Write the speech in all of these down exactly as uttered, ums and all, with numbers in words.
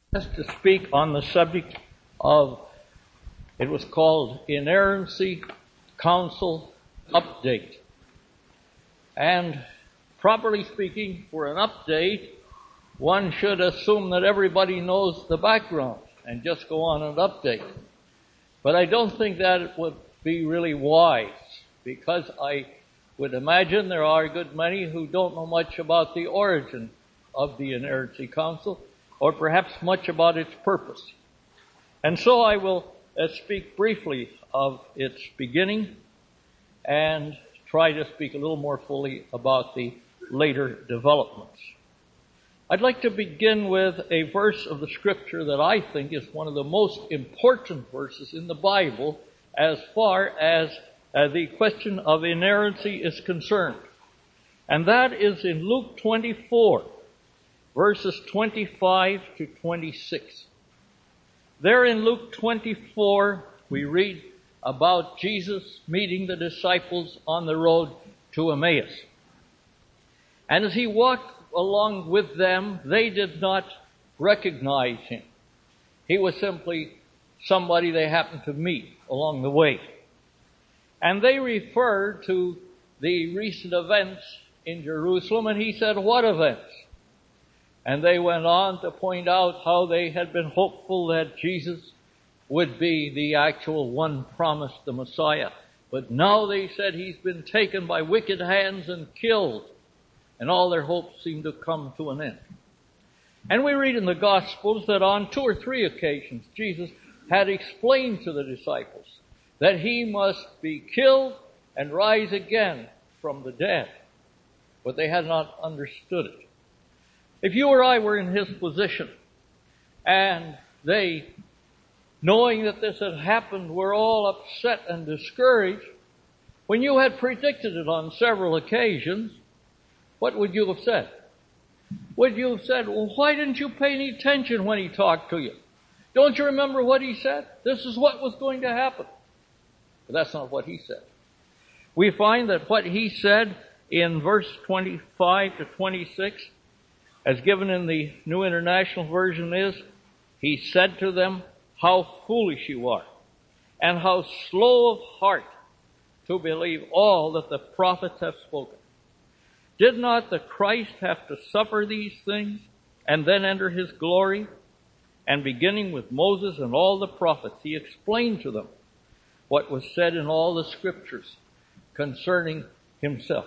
Just to speak on the subject of, it was called Inerrancy Council Update. And properly speaking, for an update, one should assume that everybody knows the background and just go on an update. But I don't think that would be really wise, because I would imagine there are a good many who don't know much about the origin of the Inerrancy Council, or perhaps much about its purpose. And so I will uh, speak briefly of its beginning and try to speak a little more fully about the later developments. I'd like to begin with a verse of the Scripture that I think is one of the most important verses in the Bible as far as uh, the question of inerrancy is concerned. And that is in Luke twenty-four. Verses twenty-five to twenty-six. There in Luke twenty-four, we read about Jesus meeting the disciples on the road to Emmaus. And as he walked along with them, they did not recognize him. He was simply somebody they happened to meet along the way. And they referred to the recent events in Jerusalem, and he said, "What events?" And they went on to point out how they had been hopeful that Jesus would be the actual one promised, the Messiah. But now they said he's been taken by wicked hands and killed. And all their hopes seemed to come to an end. And we read in the Gospels that on two or three occasions Jesus had explained to the disciples that he must be killed and rise again from the dead. But they had not understood it. If you or I were in his position, and they, knowing that this had happened, were all upset and discouraged, when you had predicted it on several occasions, what would you have said? Would you have said, "Well, why didn't you pay any attention when he talked to you? Don't you remember what he said? This is what was going to happen." But that's not what he said. We find that what he said in verse twenty-five to twenty-six, as given in the New International Version, is, he said to them, "How foolish you are, and how slow of heart to believe all that the prophets have spoken. Did not the Christ have to suffer these things and then enter his glory?" And beginning with Moses and all the prophets, he explained to them what was said in all the Scriptures concerning himself.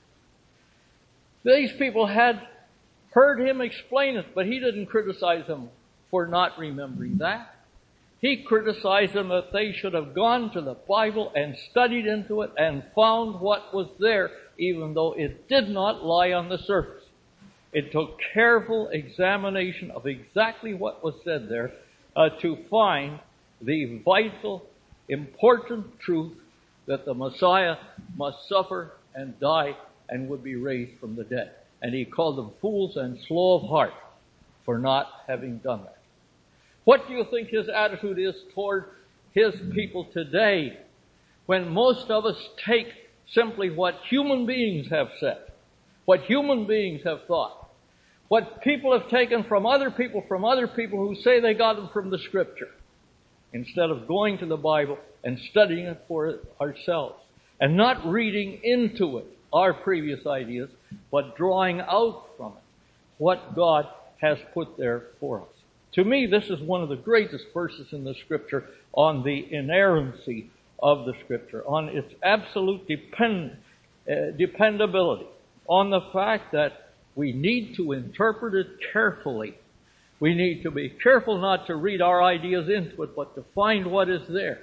These people had heard him explain it, but he didn't criticize them for not remembering that. He criticized them that they should have gone to the Bible and studied into it and found what was there, even though it did not lie on the surface. It took careful examination of exactly what was said there uh, to find the vital, important truth that the Messiah must suffer and die and would be raised from the dead. And he called them fools and slow of heart for not having done that. What do you think his attitude is toward his people today, when most of us take simply what human beings have said, what human beings have thought, what people have taken from other people, from other people who say they got them from the Scripture, instead of going to the Bible and studying it for ourselves, and not reading into it our previous ideas, but drawing out from it what God has put there for us. To me, this is one of the greatest verses in the Scripture on the inerrancy of the Scripture, on its absolute depend, uh, dependability, on the fact that we need to interpret it carefully. We need to be careful not to read our ideas into it, but to find what is there.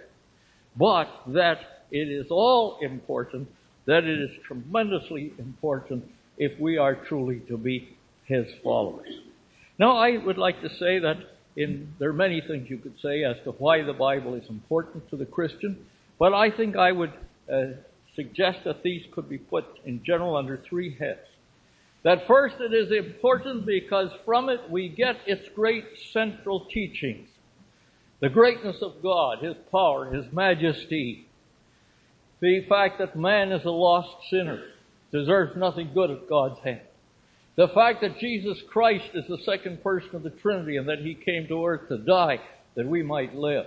But that it is all important, that it is tremendously important if we are truly to be his followers. Now, I would like to say that in, there are many things you could say as to why the Bible is important to the Christian, but I think I would uh, suggest that these could be put in general under three heads. That first, it is important because from it we get its great central teachings. The greatness of God, his power, his majesty. The fact that man is a lost sinner, deserves nothing good at God's hand. The fact that Jesus Christ is the second person of the Trinity and that He came to earth to die that we might live.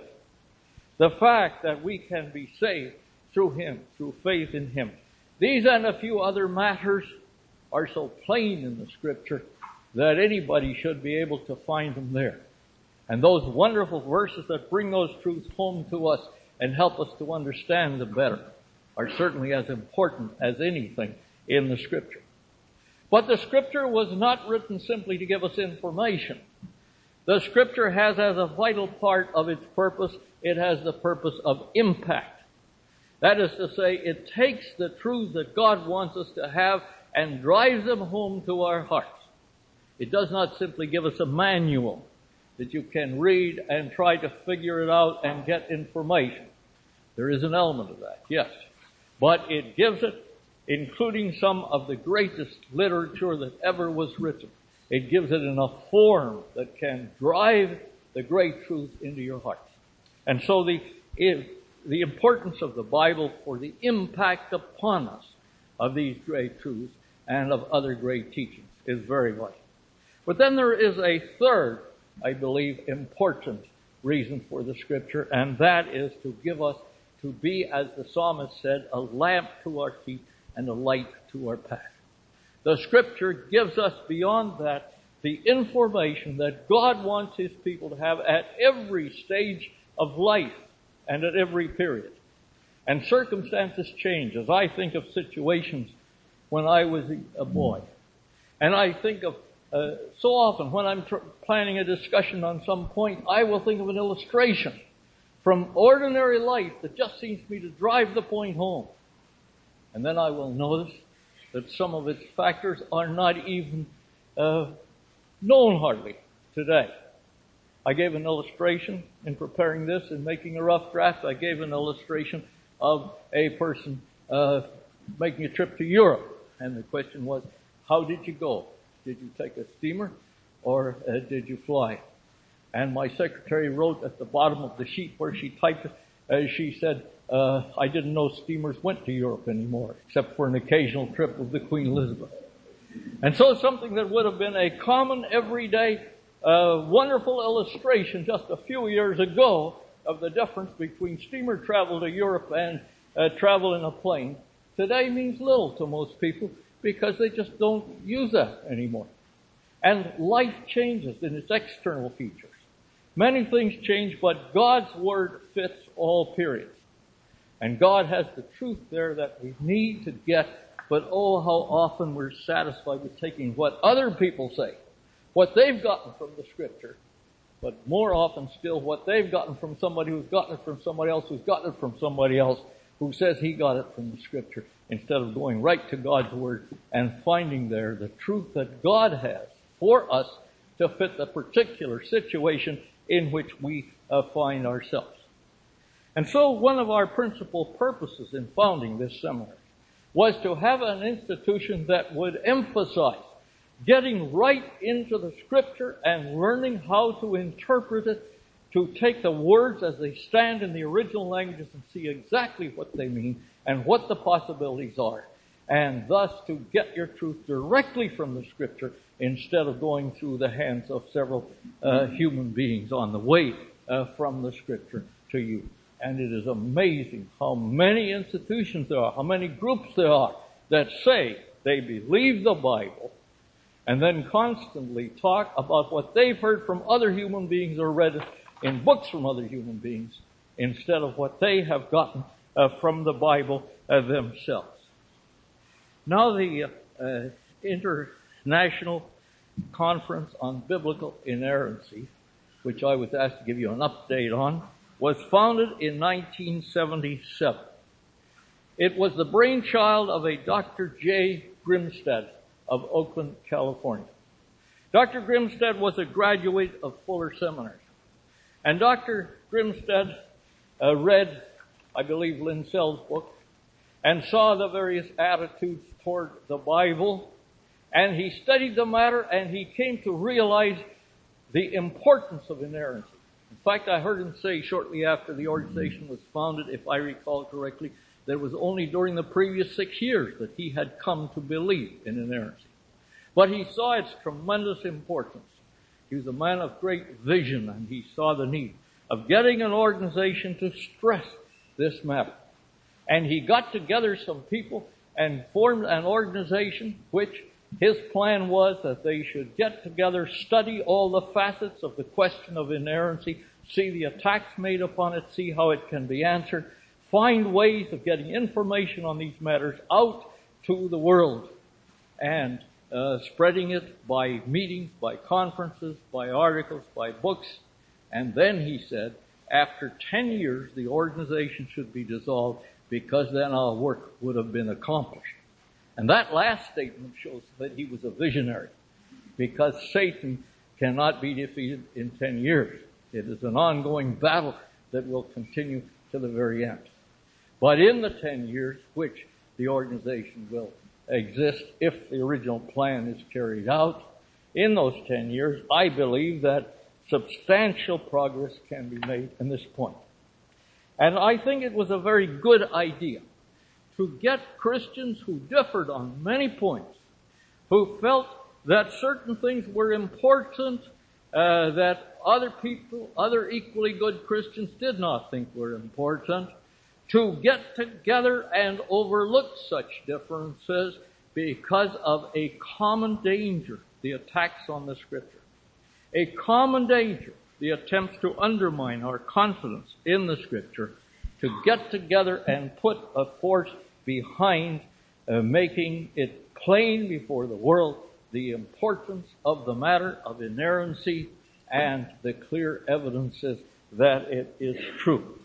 The fact that we can be saved through Him, through faith in Him. These and a few other matters are so plain in the Scripture that anybody should be able to find them there. And those wonderful verses that bring those truths home to us and help us to understand them better are certainly as important as anything in the Scripture. But the Scripture was not written simply to give us information. The Scripture has as a vital part of its purpose, it has the purpose of impact. That is to say, it takes the truths that God wants us to have and drives them home to our hearts. It does not simply give us a manual that you can read and try to figure it out and get information. There is an element of that, yes. But it gives it, including some of the greatest literature that ever was written. It gives it in a form that can drive the great truth into your hearts. And so the, the importance of the Bible for the impact upon us of these great truths and of other great teachings is very vital. But then there is a third, I believe, important reason for the Scripture, and that is to give us, to be, as the psalmist said, a lamp to our feet and a light to our path. The Scripture gives us beyond that the information that God wants His people to have at every stage of life and at every period. And circumstances change. As I think of situations when I was a boy, and I think of uh, so often when I'm tr- planning a discussion on some point, I will think of an illustration from ordinary life that just seems to me to drive the point home. And then I will notice that some of its factors are not even uh, known hardly today. I gave an illustration in preparing this and making a rough draft. I gave an illustration of a person uh, making a trip to Europe. And the question was, how did you go? Did you take a steamer or uh, did you fly? And my secretary wrote at the bottom of the sheet where she typed it, uh, she said, uh, I didn't know steamers went to Europe anymore, except for an occasional trip with the Queen Elizabeth. And so something that would have been a common, everyday, uh, wonderful illustration just a few years ago of the difference between steamer travel to Europe and uh, travel in a plane, today means little to most people because they just don't use that anymore. And life changes in its external features. Many things change, but God's Word fits all periods. And God has the truth there that we need to get, but oh, how often we're satisfied with taking what other people say, what they've gotten from the Scripture, but more often still what they've gotten from somebody who's gotten it from somebody else who's gotten it from somebody else who says he got it from the Scripture, instead of going right to God's Word and finding there the truth that God has for us to fit the particular situation in which we uh, find ourselves. And so one of our principal purposes in founding this seminary was to have an institution that would emphasize getting right into the Scripture and learning how to interpret it, to take the words as they stand in the original languages and see exactly what they mean and what the possibilities are, and thus to get your truth directly from the Scripture instead of going through the hands of several uh, human beings on the way uh, from the Scripture to you. And it is amazing how many institutions there are, how many groups there are that say they believe the Bible and then constantly talk about what they've heard from other human beings or read in books from other human beings instead of what they have gotten uh, from the Bible uh, themselves. Now the uh, International Conference on Biblical Inerrancy, which I was asked to give you an update on, was founded in nineteen seventy-seven. It was the brainchild of a Doctor J. Grimstead of Oakland, California. Doctor Grimstead was a graduate of Fuller Seminary. And Doctor Grimstead uh, read, I believe, Linsell's book, and saw the various attitudes toward the Bible, and he studied the matter, and he came to realize the importance of inerrancy. In fact, I heard him say shortly after the organization was founded, if I recall correctly, that it was only during the previous six years that he had come to believe in inerrancy. But he saw its tremendous importance. He was a man of great vision, and he saw the need of getting an organization to stress this matter. And he got together some people and formed an organization which his plan was that they should get together, study all the facets of the question of inerrancy, see the attacks made upon it, see how it can be answered, find ways of getting information on these matters out to the world, and uh, spreading it by meetings, by conferences, by articles, by books. And then he said, after ten years, the organization should be dissolved, because then our work would have been accomplished. And that last statement shows that he was a visionary, because Satan cannot be defeated in ten years. It is an ongoing battle that will continue to the very end. But in the ten years which the organization will exist, if the original plan is carried out, in those ten years, I believe that substantial progress can be made in this point. And I think it was a very good idea to get Christians who differed on many points, who felt that certain things were important, uh, that other people, other equally good Christians did not think were important, to get together and overlook such differences because of a common danger, the attacks on the Scripture. A common danger, the attempts to undermine our confidence in the Scripture, to get together and put a force behind uh, making it plain before the world the importance of the matter of inerrancy and the clear evidences that it is true.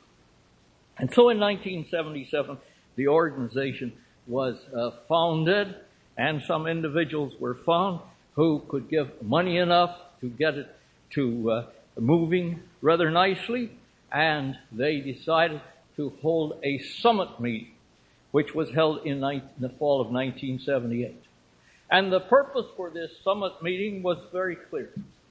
And so in nineteen seventy-seven, the organization was uh, founded, and some individuals were found who could give money enough to get it to uh, moving rather nicely, and they decided to hold a summit meeting, which was held in the fall of nineteen seventy-eight. And the purpose for this summit meeting was very clear.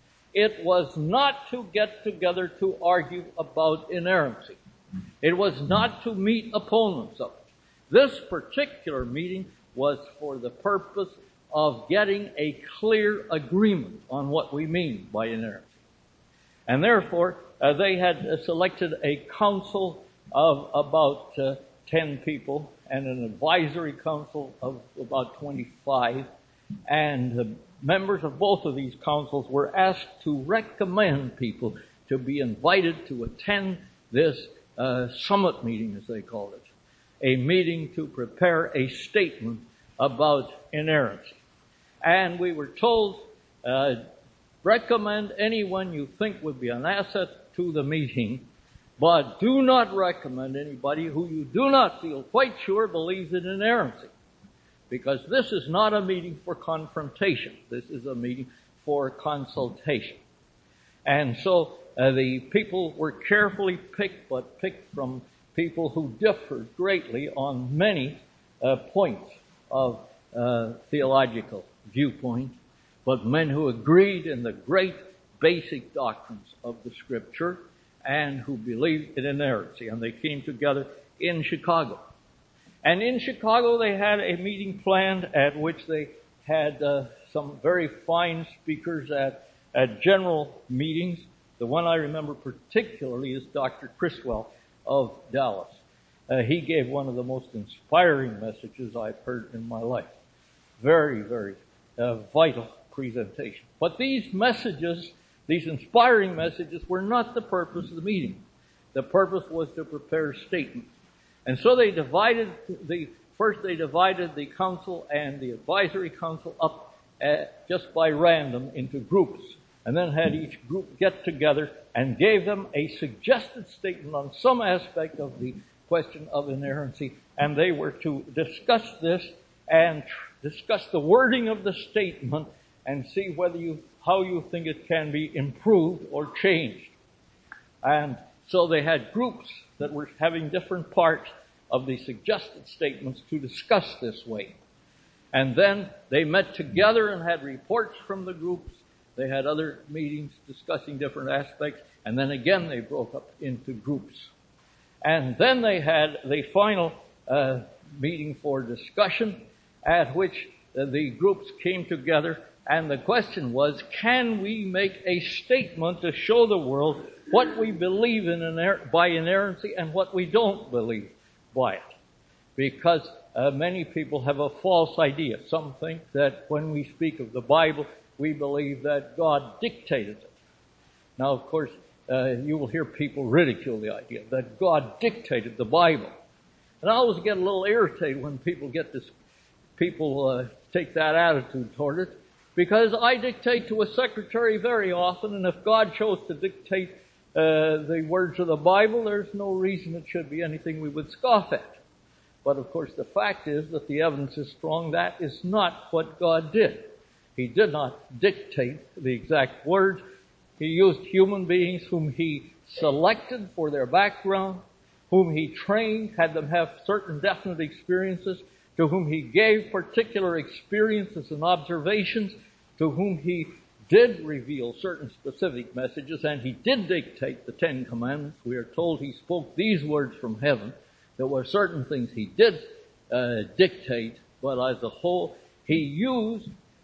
It was not to get together to argue about inerrancy. It was not to meet opponents of it. This particular meeting was for the purpose of getting a clear agreement on what we mean by inerrancy. And therefore, uh, they had uh, selected a council of about uh, ten people and an advisory council of about twenty-five. And the members of both of these councils were asked to recommend people to be invited to attend this uh, summit meeting, as they called it, a meeting to prepare a statement about inerrancy. And we were told, uh, recommend anyone you think would be an asset to the meeting, but do not recommend anybody who you do not feel quite sure believes in inerrancy. Because this is not a meeting for confrontation. This is a meeting for consultation. And so uh, the people were carefully picked, but picked from people who differed greatly on many uh, points of uh, theological viewpoint, but men who agreed in the great basic doctrines of the Scripture and who believed in inerrancy. And they came together in Chicago. And in Chicago, they had a meeting planned at which they had uh, some very fine speakers at, at general meetings. The one I remember particularly is Doctor Criswell of Dallas. Uh, he gave one of the most inspiring messages I've heard in my life. Very, very uh, vital presentation. But these messages, these inspiring messages, were not the purpose of the meeting. The purpose was to prepare statements. And so they divided the, first they divided the council and the advisory council up uh, just by random into groups, and then had each group get together and gave them a suggested statement on some aspect of the question of inerrancy, and they were to discuss this and tr- discuss the wording of the statement and see whether you, how you think it can be improved or changed. And so they had groups that were having different parts of the suggested statements to discuss this way. And then they met together and had reports from the groups. They had other meetings discussing different aspects. And then again they broke up into groups. And then they had the final uh, meeting for discussion, at which uh, the groups came together And the question was, can we make a statement to show the world what we believe in iner- by inerrancy and what we don't believe by it? Because uh, many people have a false idea. Some think that when we speak of the Bible, we believe that God dictated it. Now, of course, uh, you will hear people ridicule the idea that God dictated the Bible. And I always get a little irritated when people get this, people uh, take that attitude toward it, because I dictate to a secretary very often, and if God chose to dictate uh, the words of the Bible, there's no reason it should be anything we would scoff at. But of course, the fact is that the evidence is strong. That is not what God did. He did not dictate the exact words. He used human beings whom He selected for their background, whom He trained, had them have certain definite experiences, to whom He gave particular experiences and observations, to whom He did reveal certain specific messages, and He did dictate the Ten Commandments. We are told He spoke these words from heaven. There were certain things He did uh, dictate, but as a whole, He used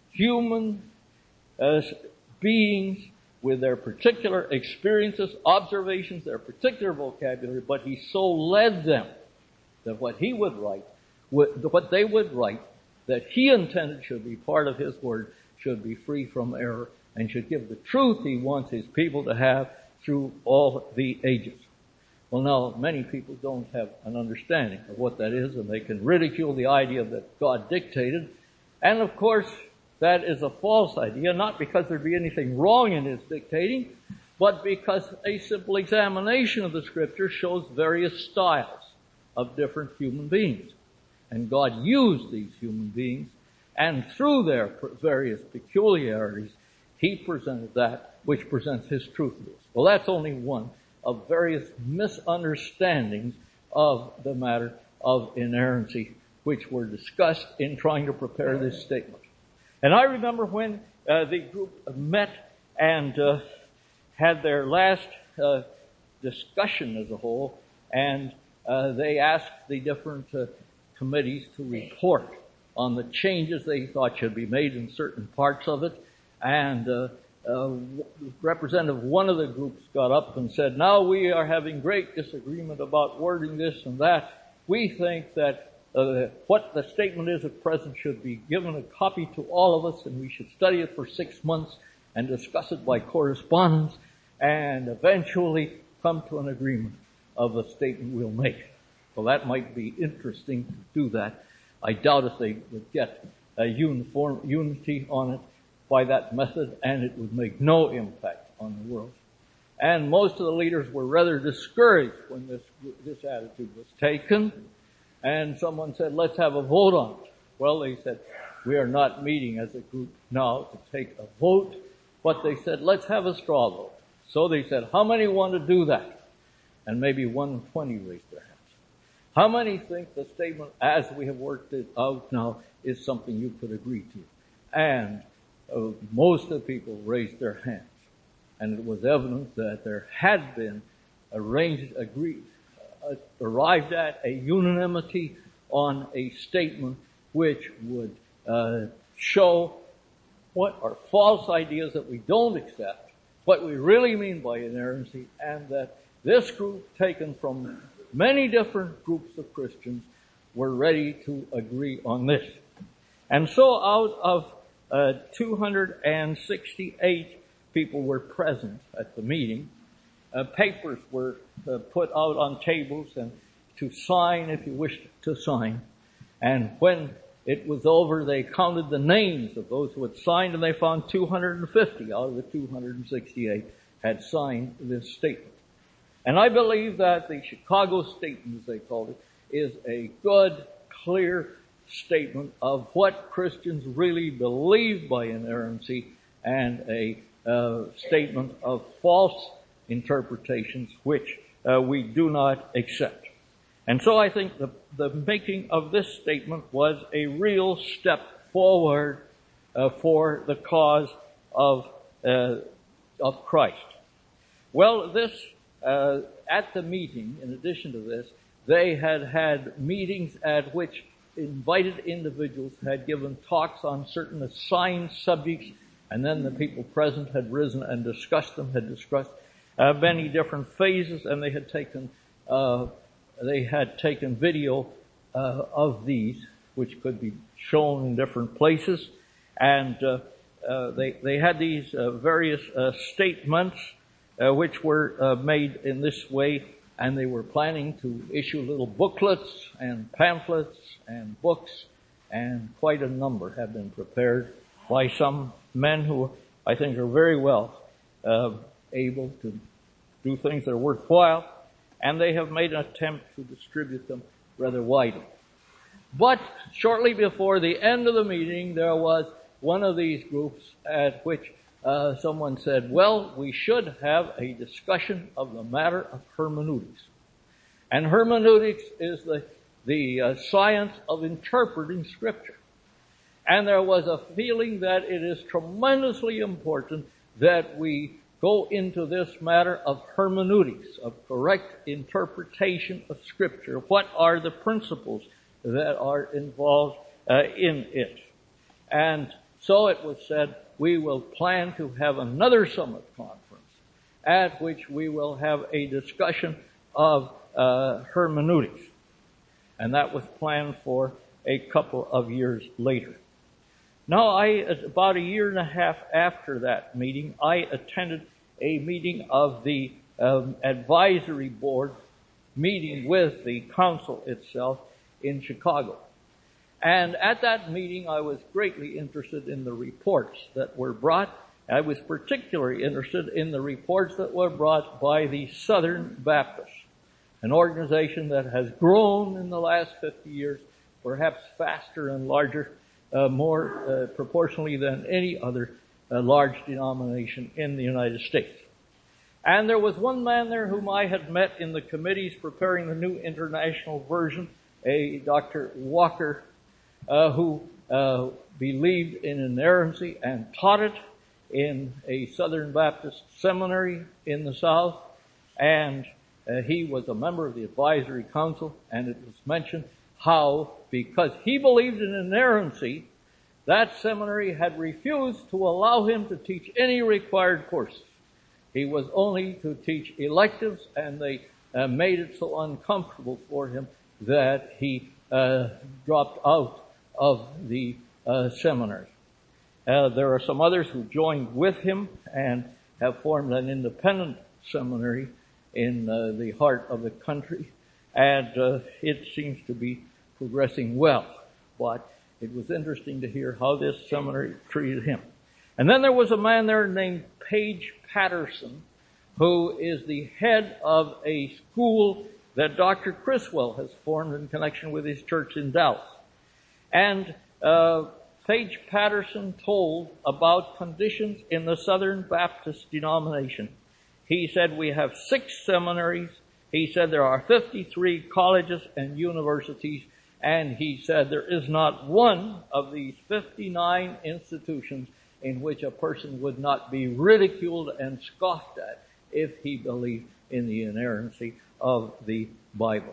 human uh, beings with their particular experiences, observations, their particular vocabulary, but He so led them that what He would write, what they would write, that He intended should be part of His Word, should be free from error, and should give the truth He wants His people to have through all the ages. Well, now, many people don't have an understanding of what that is, and they can ridicule the idea that God dictated. And of course, that is a false idea, not because there be anything wrong in His dictating, but because a simple examination of the Scripture shows various styles of different human beings. And God used these human beings, and through their various peculiarities, He presented that which presents His truth to us. Well, that's only one of various misunderstandings of the matter of inerrancy, which were discussed in trying to prepare this statement. And I remember when uh, the group met and uh, had their last uh, discussion as a whole, and uh, they asked the different uh, committees to report on the changes they thought should be made in certain parts of it. And uh, uh, representative one of the groups got up and said, now we are having great disagreement about wording this and that. We think that uh, what the statement is at present should be given a copy to all of us, and we should study it for six months and discuss it by correspondence and eventually come to an agreement of a statement we'll make. Well, that might be interesting to do that. I doubt if they would get a uniform unity on it by that method, and it would make no impact on the world. And most of the leaders were rather discouraged when this this attitude was taken. And someone said, let's have a vote on it. Well, they said, we are not meeting as a group now to take a vote, but they said, let's have a straw vote. So they said, how many want to do that? And maybe one in twenty raised their hands. How many think the statement, as we have worked it out now, is something you could agree to? And uh, most of the people raised their hands. And it was evident that there had been arranged, agreed, uh, arrived at a unanimity on a statement which would uh, show what are false ideas that we don't accept, what we really mean by inerrancy, and that this group, taken from many different groups of Christians, were ready to agree on this. And so out of uh, two hundred sixty-eight people were present at the meeting, uh, papers were uh, put out on tables and to sign if you wished to sign. And when it was over, they counted the names of those who had signed, and they found two hundred fifty out of the two hundred sixty-eight had signed this statement. And I believe that the Chicago Statement, as they called it, is a good, clear statement of what Christians really believe by inerrancy, and a uh, statement of false interpretations which uh, we do not accept. And so I think the, the making of this statement was a real step forward uh, for the cause of uh, of Christ. Well, this Uh, at the meeting, in addition to this, they had had meetings at which invited individuals had given talks on certain assigned subjects, and then the people present had risen and discussed them, had discussed uh, many different phases, and they had taken uh, they had taken video uh, of these, which could be shown in different places, and uh, uh, they they had these uh, various uh, statements uh, which were uh, made in this way. And they were planning to issue little booklets and pamphlets and books, and quite a number have been prepared by some men who I think are very well uh, able to do things that are worthwhile, and they have made an attempt to distribute them rather widely. But shortly before the end of the meeting, there was one of these groups at which Uh, someone said, well, we should have a discussion of the matter of hermeneutics. And hermeneutics is the, the uh, science of interpreting Scripture. And there was a feeling that it is tremendously important that we go into this matter of hermeneutics, of correct interpretation of Scripture. What are the principles that are involved uh, in it? And so it was said, we will plan to have another summit conference at which we will have a discussion of uh, hermeneutics. And that was planned for a couple of years later. Now, I, about a year and a half after that meeting, I attended a meeting of the um, advisory board meeting with the council itself in Chicago. And at that meeting, I was greatly interested in the reports that were brought. I was particularly interested in the reports that were brought by the Southern Baptists, an organization that has grown in the last fifty years, perhaps faster and larger, uh, more uh, proportionally than any other uh, large denomination in the United States. And there was one man there whom I had met in the committees preparing the New International Version, a Doctor Walker, Uh, who uh, believed in inerrancy and taught it in a Southern Baptist seminary in the South. And uh, he was a member of the advisory council, and it was mentioned how, because he believed in inerrancy, that seminary had refused to allow him to teach any required courses. He was only to teach electives, and they uh, made it so uncomfortable for him that he uh, dropped out of the uh, seminary. Uh, there are some others who joined with him and have formed an independent seminary in uh, the heart of the country, and uh, it seems to be progressing well. But it was interesting to hear how this seminary treated him. And then there was a man there named Page Patterson, who is the head of a school that Doctor Criswell has formed in connection with his church in Dallas. And uh, Page Patterson told about conditions in the Southern Baptist denomination. He said, we have six seminaries. He said there are fifty-three colleges and universities. And he said there is not one of these fifty-nine institutions in which a person would not be ridiculed and scoffed at if he believed in the inerrancy of the Bible.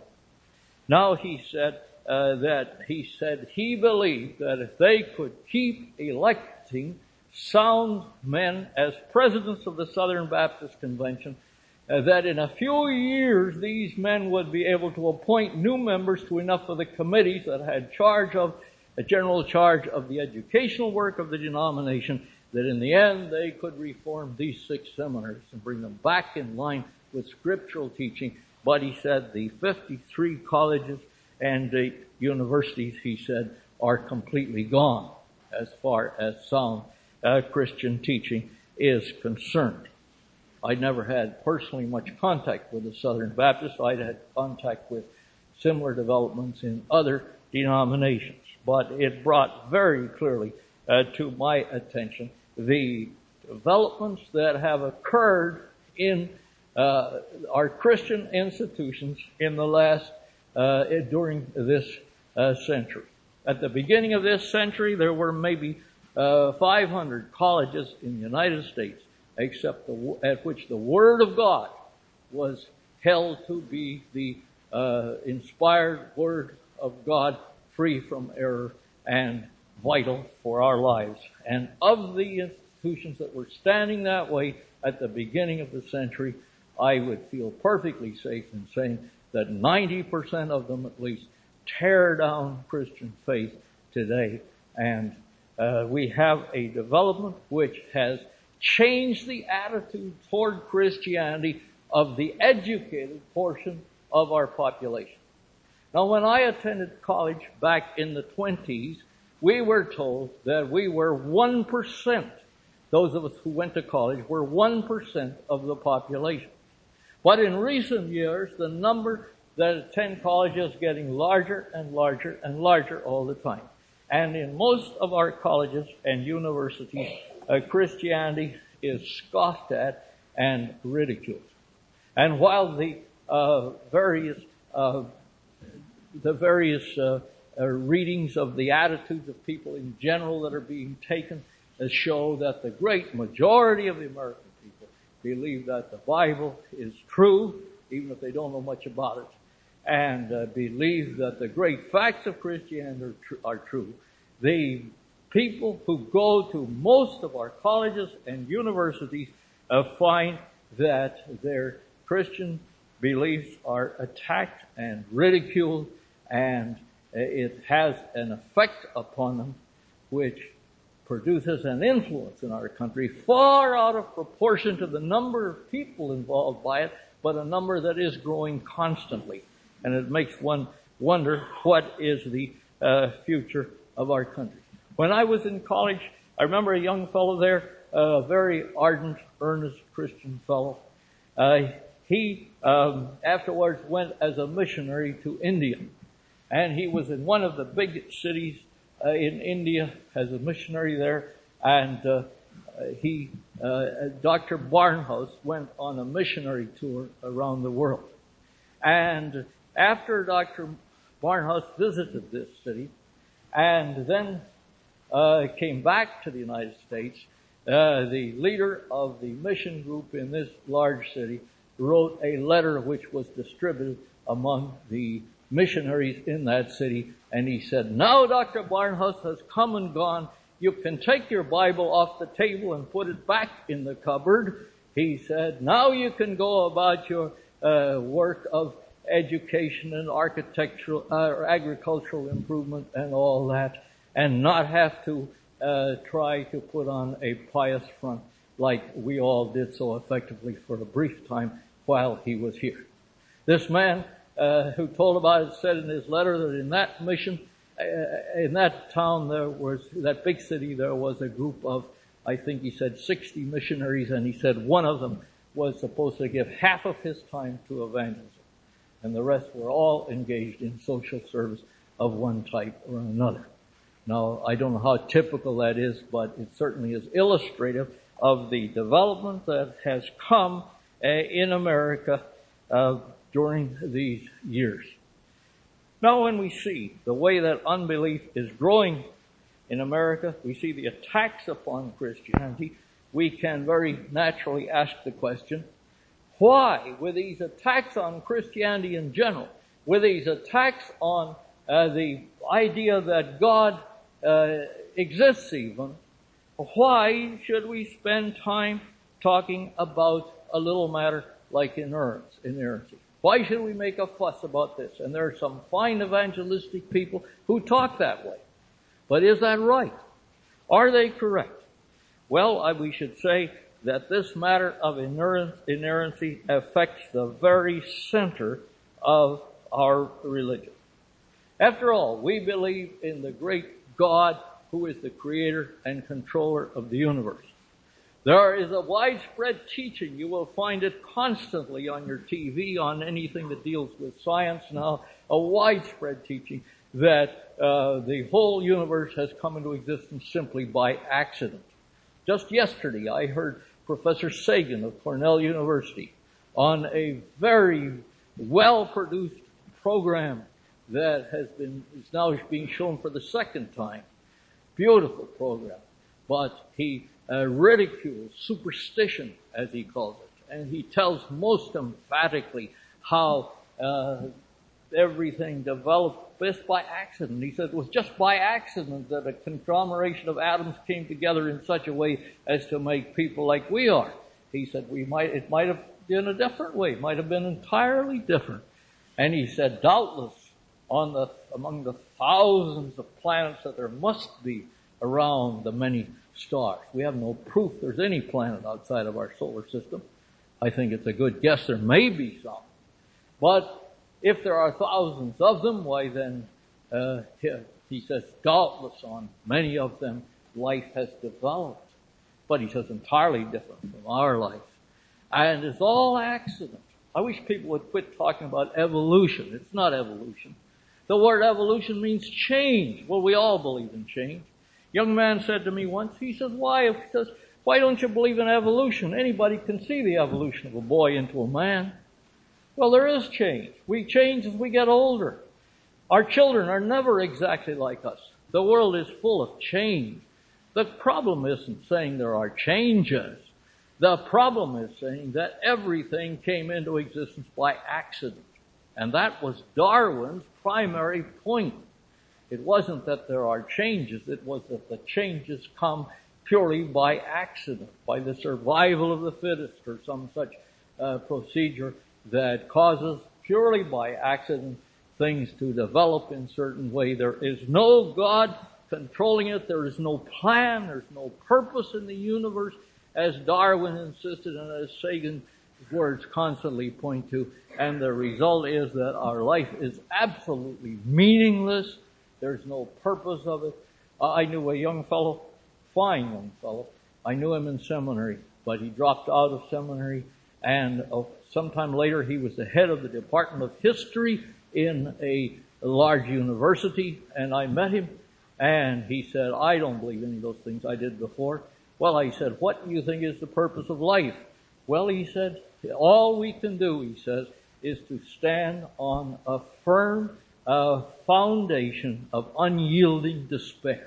Now he said uh, that he said he believed that if they could keep electing sound men as presidents of the Southern Baptist Convention, uh, that in a few years these men would be able to appoint new members to enough of the committees that had charge of a general charge of the educational work of the denomination, that in the end they could reform these six seminaries and bring them back in line with scriptural teaching. But he said the fifty-three colleges and the universities, he said, are completely gone as far as sound uh, Christian teaching is concerned. I'd never had personally much contact with the Southern Baptists. I'd had contact with similar developments in other denominations. But it brought very clearly uh, to my attention the developments that have occurred in uh, our Christian institutions in the last, uh, during this uh, century. At the beginning of this century, there were maybe uh, five hundred colleges in the United States, except the, at which the Word of God was held to be the uh, inspired Word of God free from error and vital for our lives. And of the institutions that were standing that way at the beginning of the century, I would feel perfectly safe in saying that ninety percent of them at least tear down Christian faith today. And uh, we have a development which has changed the attitude toward Christianity of the educated portion of our population. Now, when I attended college back in the twenties, we were told that we were one percent. Those of us who went to college were one percent of the population. But in recent years, the number that attend college is getting larger and larger and larger all the time. And in most of our colleges and universities, uh, Christianity is scoffed at and ridiculed. And while the uh, various uh, the various uh, uh, readings of the attitudes of people in general that are being taken uh, show that the great majority of the American people believe that the Bible is true, even if they don't know much about it, and uh, believe that the great facts of Christianity are, tr- are true. The people who go to most of our colleges and universities uh, find that their Christian beliefs are attacked and ridiculed, and it has an effect upon them which produces an influence in our country far out of proportion to the number of people involved by it, but a number that is growing constantly. And it makes one wonder what is the uh, future of our country. When I was in college, I remember a young fellow there, a very ardent, earnest Christian fellow. Uh, he um, afterwards went as a missionary to India. And he was in one of the big cities uh, in India as a missionary there. And uh, he, uh, Doctor Barnhouse, went on a missionary tour around the world. And after Doctor Barnhouse visited this city and then uh, came back to the United States, uh, the leader of the mission group in this large city wrote a letter which was distributed among the missionaries in that city, and he said, "Now Doctor Barnhouse has come and gone. You can take your Bible off the table and put it back in the cupboard." He said, "Now you can go about your uh, work of education and architectural uh, or agricultural improvement and all that, and not have to uh, try to put on a pious front like we all did so effectively for a brief time while he was here." This man uh, who told about it said in his letter that in that mission, uh, in that town there was, that big city, there was a group of, I think he said sixty missionaries, and he said one of them was supposed to give half of his time to evangelism, and the rest were all engaged in social service of one type or another. Now, I don't know how typical that is, but it certainly is illustrative of the development that has come uh, in America uh, during these years. Now, when we see the way that unbelief is growing in America, we see the attacks upon Christianity, we can very naturally ask the question, why, with these attacks on Christianity in general, with these attacks on uh, the idea that God uh, exists even, why should we spend time talking about a little matter like inerrance, inerrancy? Why should we make a fuss about this? And there are some fine evangelistic people who talk that way. But is that right? Are they correct? Well, I, we should say that this matter of inerrance, inerrancy affects the very center of our religion. After all, we believe in the great God who is the creator and controller of the universe. There is a widespread teaching. You will find it constantly on your T V, on anything that deals with science now, a widespread teaching that uh, the whole universe has come into existence simply by accident. Just yesterday, I heard Professor Sagan of Cornell University on a very well-produced program that has been, is now being shown for the second time. Beautiful program. But he uh, ridicules superstition, as he calls it. And he tells most emphatically how uh, everything developed just by accident. He said it was just by accident that a conglomeration of atoms came together in such a way as to make people like we are. He said we might, it might have been a different way, it might have been entirely different. And he said, doubtless, on the, among the thousands of planets that there must be around the many stars. We have no proof there's any planet outside of our solar system. I think it's a good guess there may be some. But if there are thousands of them, why then, uh, he says, doubtless on many of them life has developed. But he says entirely different from our life. And it's all accident. I wish people would quit talking about evolution. It's not evolution. The word evolution means change. Well, we all believe in change. A young man said to me once, he says, why? He says, why don't you believe in evolution? Anybody can see the evolution of a boy into a man. Well, there is change. We change as we get older. Our children are never exactly like us. The world is full of change. The problem isn't saying there are changes. The problem is saying that everything came into existence by accident. And that was Darwin's primary point. It wasn't that there are changes. It was that the changes come purely by accident, by the survival of the fittest or some such uh, procedure that causes purely by accident things to develop in a certain way. There is no God controlling it. There is no plan. There's no purpose in the universe, as Darwin insisted and as Sagan's words constantly point to. And the result is that our life is absolutely meaningless. There's no purpose of it. Uh, I knew a young fellow, fine young fellow. I knew him in seminary, but he dropped out of seminary, and uh, sometime later he was the head of the Department of History in a large university, and I met him, and he said, I don't believe any of those things I did before. Well, I said, what do you think is the purpose of life? Well, he said, all we can do, he says, is to stand on a firm uh, foundation of unyielding despair.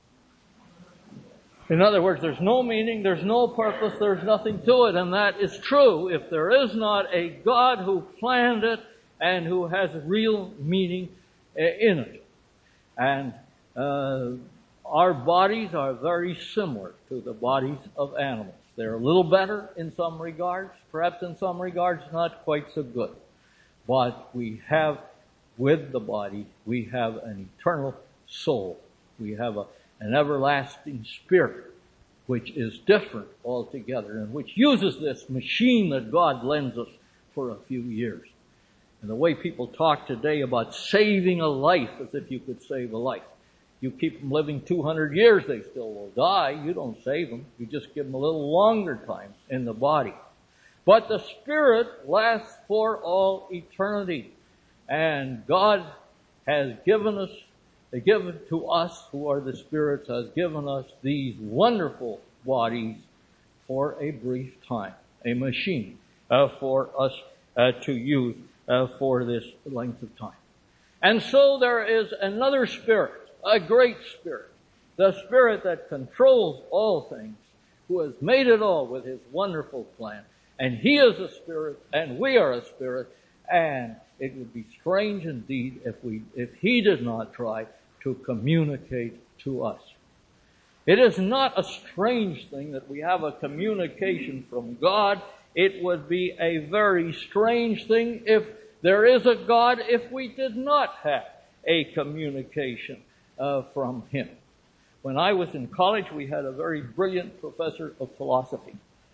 In other words, there's no meaning, there's no purpose, there's nothing to it, and that is true if there is not a God who planned it and who has real meaning in it. And uh, our bodies are very similar to the bodies of animals. They're a little better in some regards, perhaps in some regards not quite so good. But we have, with the body, we have an eternal soul. We have a an everlasting spirit, which is different altogether, and which uses this machine that God lends us for a few years. And the way people talk today about saving a life, as if you could save a life. You keep them living two hundred years, they still will die. You don't save them. You just give them a little longer time in the body. But the spirit lasts for all eternity. And God has given us given to us who are the spirits, has given us these wonderful bodies for a brief time, a machine uh, for us uh, to use uh, for this length of time. And so there is another spirit, a great spirit, the spirit that controls all things, who has made it all with his wonderful plan. And he is a spirit, and we are a spirit, and it would be strange indeed if we, if he did not try to communicate to us. It is not a strange thing that we have a communication from God. It would be a very strange thing if there is a God if we did not have a communication uh, from him. When I was in college, we had a very brilliant professor of philosophy.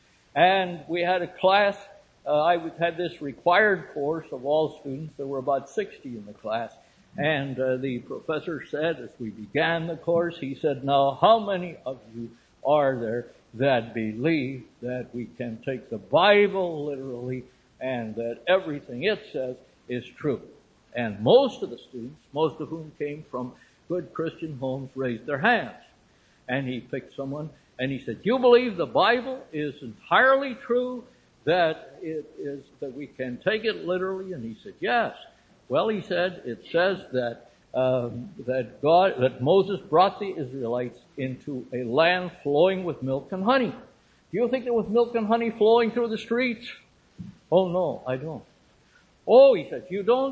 And we had a class, uh, I had this required course of all students. There were about sixty in the class. And uh, the professor said, as we began the course, he said, now how many of you are there that believe that we can take the Bible literally and that everything it says is true? And most of the students, most of whom came from good Christian homes, raised their hands. And he picked someone and he said, you believe the Bible is entirely true, that it is, that we can take it literally? And he said, yes. Well, he said, it says that um, that God, that Moses brought the Israelites into a land flowing with milk and honey. Do you think there was milk and honey flowing through the streets? Oh no, I don't. Oh, he said, you don't?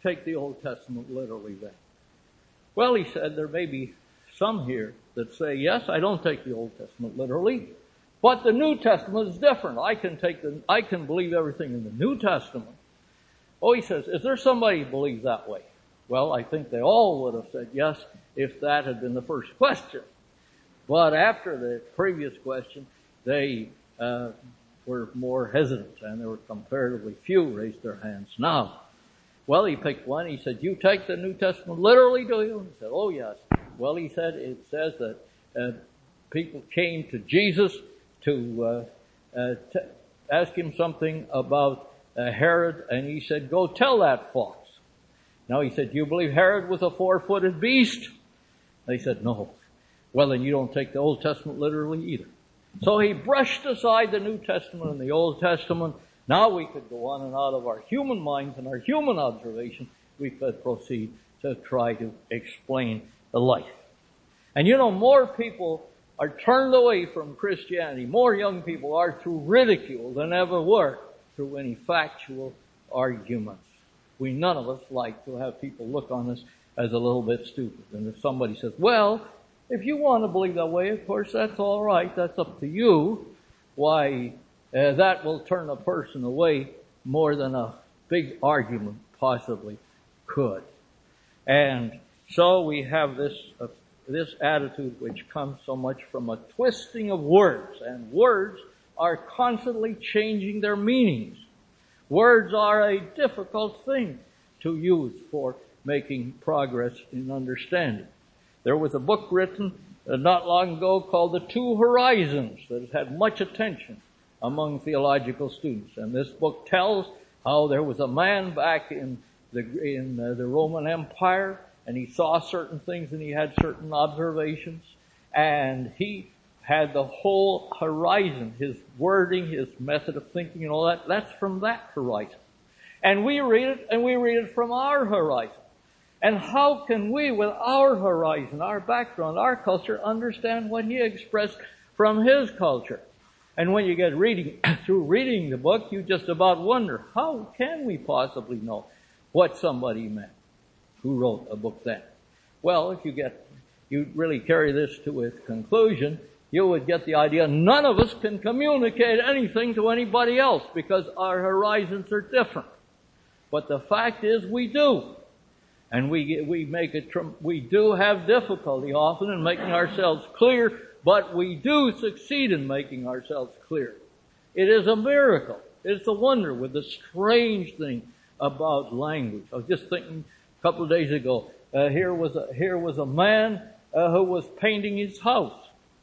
take the Old Testament literally then? Well, he said, there may be some here that say, yes, I don't take the Old Testament literally, but the New Testament is different. I can take the, I can believe everything in the New Testament. Oh, he says, is there somebody who believes that way? Well, I think they all would have said yes if that had been the first question. But after the previous question, they uh, were more hesitant, and there were comparatively few raised their hands now. Well, he picked one. He said, you take the New Testament literally, do you? He said, oh, yes. Well, he said, it says that uh, people came to Jesus to uh, uh, t- ask him something about uh, Herod, and he said, go tell that fox. Now, he said, do you believe Herod was a four-footed beast? They said, no. Well, then you don't take the Old Testament literally either. So he brushed aside the New Testament and the Old Testament. Now we could go on and out of our human minds and our human observation. We could proceed to try to explain the life. And you know, more people are turned away from Christianity, more young people are, through ridicule than ever were through any factual arguments. We, none of us like to have people look on us as a little bit stupid. And if somebody says, well, if you want to believe that way, of course, that's all right. That's up to you. Why, uh, that will turn a person away more than a big argument possibly could. And so we have this uh, this attitude which comes so much from a twisting of words. And words are constantly changing their meanings. Words are a difficult thing to use for making progress in understanding. There was a book written uh, not long ago called The Two Horizons that has had much attention among theological students. And this book tells how there was a man back in the in uh, the Roman Empire, and he saw certain things and he had certain observations, and he had the whole horizon, his wording, his method of thinking and all that, that's from that horizon. And we read it, and we read it from our horizon. And how can we, with our horizon, our background, our culture, understand what he expressed from his culture? And when you get reading through reading the book, you just about wonder, how can we possibly know what somebody meant who wrote a book then? Well, if you get, you really carry this to its conclusion, you would get the idea none of us can communicate anything to anybody else because our horizons are different. But the fact is we do. And we we make it, we do have difficulty often in making ourselves clear, but we do succeed in making ourselves clear. It is a miracle. It's a wonder with the strange thing about language. I was just thinking a couple of days ago, uh, here was a, here was a man uh, who was painting his house.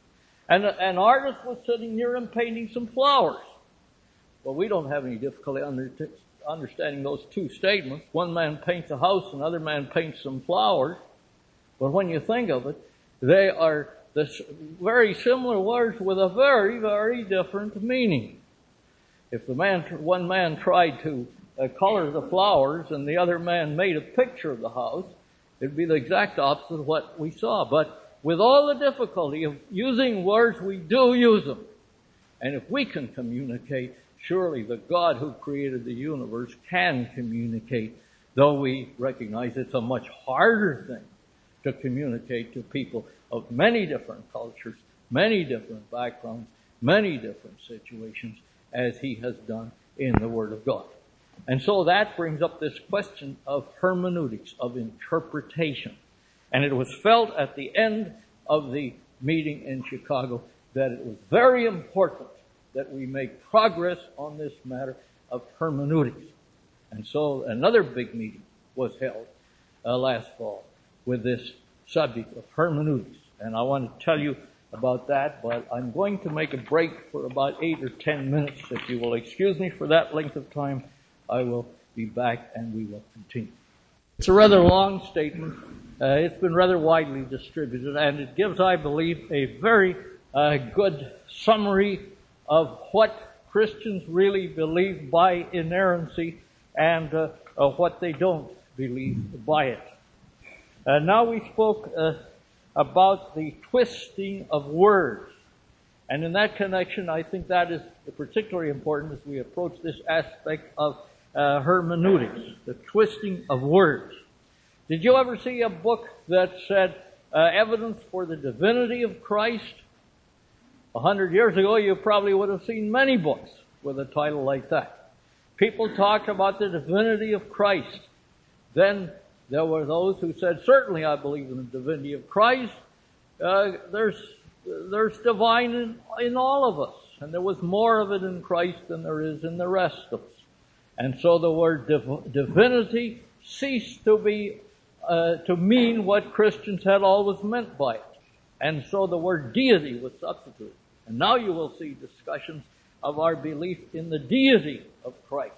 And a, an artist was sitting near him painting some flowers. Well, we don't have any difficulty under, understanding those two statements. One man paints a house, another man paints some flowers. But when you think of it, they are the very similar words with a very, very different meaning. If the man, one man tried to uh, color the flowers and the other man made a picture of the house, it'd be the exact opposite of what we saw. But with all the difficulty of using words, we do use them. And if we can communicate, surely the God who created the universe can communicate, though we recognize it's a much harder thing to communicate to people of many different cultures, many different backgrounds, many different situations, as he has done in the Word of God. And so that brings up this question of hermeneutics, of interpretation. And it was felt at the end of the meeting in Chicago that it was very important that we make progress on this matter of hermeneutics. And so another big meeting was held uh, last fall with this subject of hermeneutics. And I want to tell you about that, but I'm going to make a break for about eight or ten minutes. If you will excuse me for that length of time, I will be back and we will continue. It's a rather long statement. Uh, it's been rather widely distributed, and it gives, I believe, a very uh, good summary of what Christians really believe by inerrancy and uh, uh, what they don't believe by it. Uh, now we spoke uh, about the twisting of words. And in that connection, I think that is particularly important as we approach this aspect of uh, hermeneutics, the twisting of words. Did you ever see a book that said uh, evidence for the divinity of Christ? A hundred years ago, you probably would have seen many books with a title like that. People talked about the divinity of Christ. Then there were those who said, certainly I believe in the divinity of Christ. Uh, there's there's divine in, in all of us. And there was more of it in Christ than there is in the rest of us. And so the word div- divinity ceased to be, uh, to mean what Christians had always meant by it. And so the word deity was substituted. And now you will see discussions of our belief in the deity of Christ.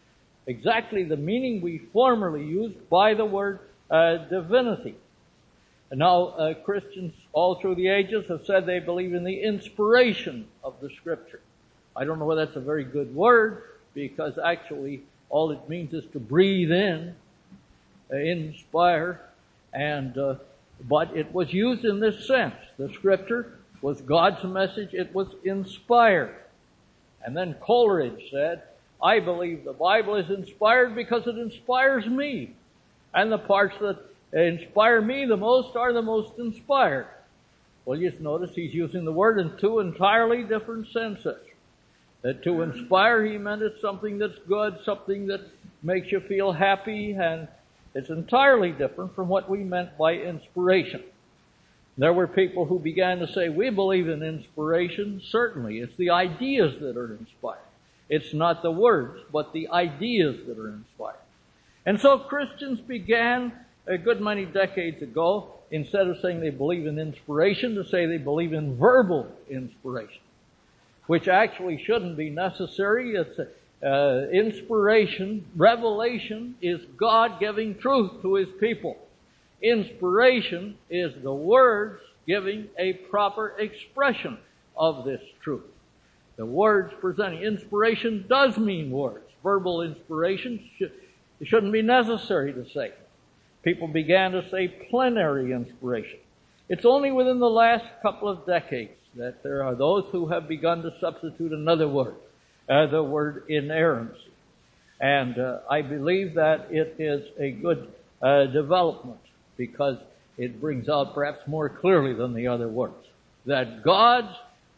Exactly the meaning we formerly used by the word uh, divinity. And now uh, Christians all through the ages have said they believe in the inspiration of the Scripture. I don't know whether that's a very good word, because actually all it means is to breathe in, uh, inspire, and uh, but it was used in this sense. The Scripture was God's message. It was inspired. And then Coleridge said, I believe the Bible is inspired because it inspires me. And the parts that inspire me the most are the most inspired. Well, you just notice he's using the word in two entirely different senses. That to inspire, he meant it's something that's good, something that makes you feel happy, and it's entirely different from what we meant by inspiration. There were people who began to say, we believe in inspiration. Certainly, it's the ideas that are inspired. It's not the words, but the ideas that are inspired. And so Christians began a good many decades ago, instead of saying they believe in inspiration, to say they believe in verbal inspiration, which actually shouldn't be necessary. It's uh, inspiration, revelation is God giving truth to His people. Inspiration is the words giving a proper expression of this truth. The words presenting. Inspiration does mean words. Verbal inspiration should, it shouldn't be necessary to say. People began to say plenary inspiration. It's only within the last couple of decades that there are those who have begun to substitute another word, uh, the word inerrancy. And uh, I believe that it is a good uh, development, because it brings out perhaps more clearly than the other words that God's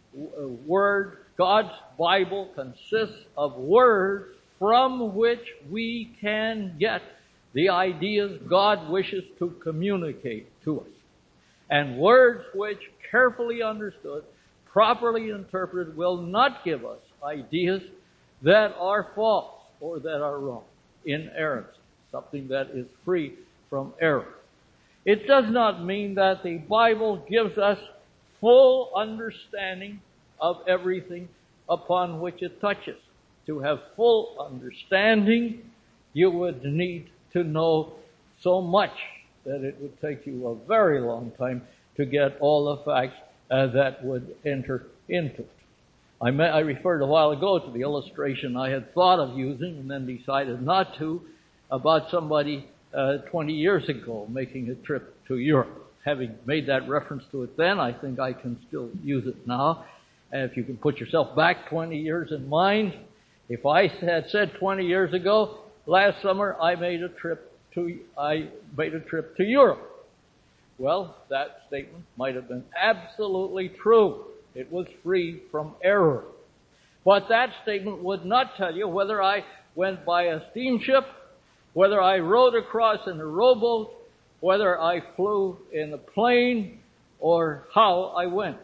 Word, God's Bible consists of words from which we can get the ideas God wishes to communicate to us. And words which, carefully understood, properly interpreted, will not give us ideas that are false or that are wrong. Inerrancy, something that is free from error. It does not mean that the Bible gives us full understanding of everything upon which it touches. To have full understanding, you would need to know so much that it would take you a very long time to get all the facts uh, that would enter into it. I, may, I referred a while ago to the illustration I had thought of using and then decided not to, about somebody uh, twenty years ago making a trip to Europe. Having made that reference to it then, I think I can still use it now. And if you can put yourself back twenty years in mind, if I had said twenty years ago, last summer I made a trip to I made a trip to Europe. Well, that statement might have been absolutely true. It was free from error. But that statement would not tell you whether I went by a steamship, whether I rode across in a rowboat, whether I flew in a plane, or how I went.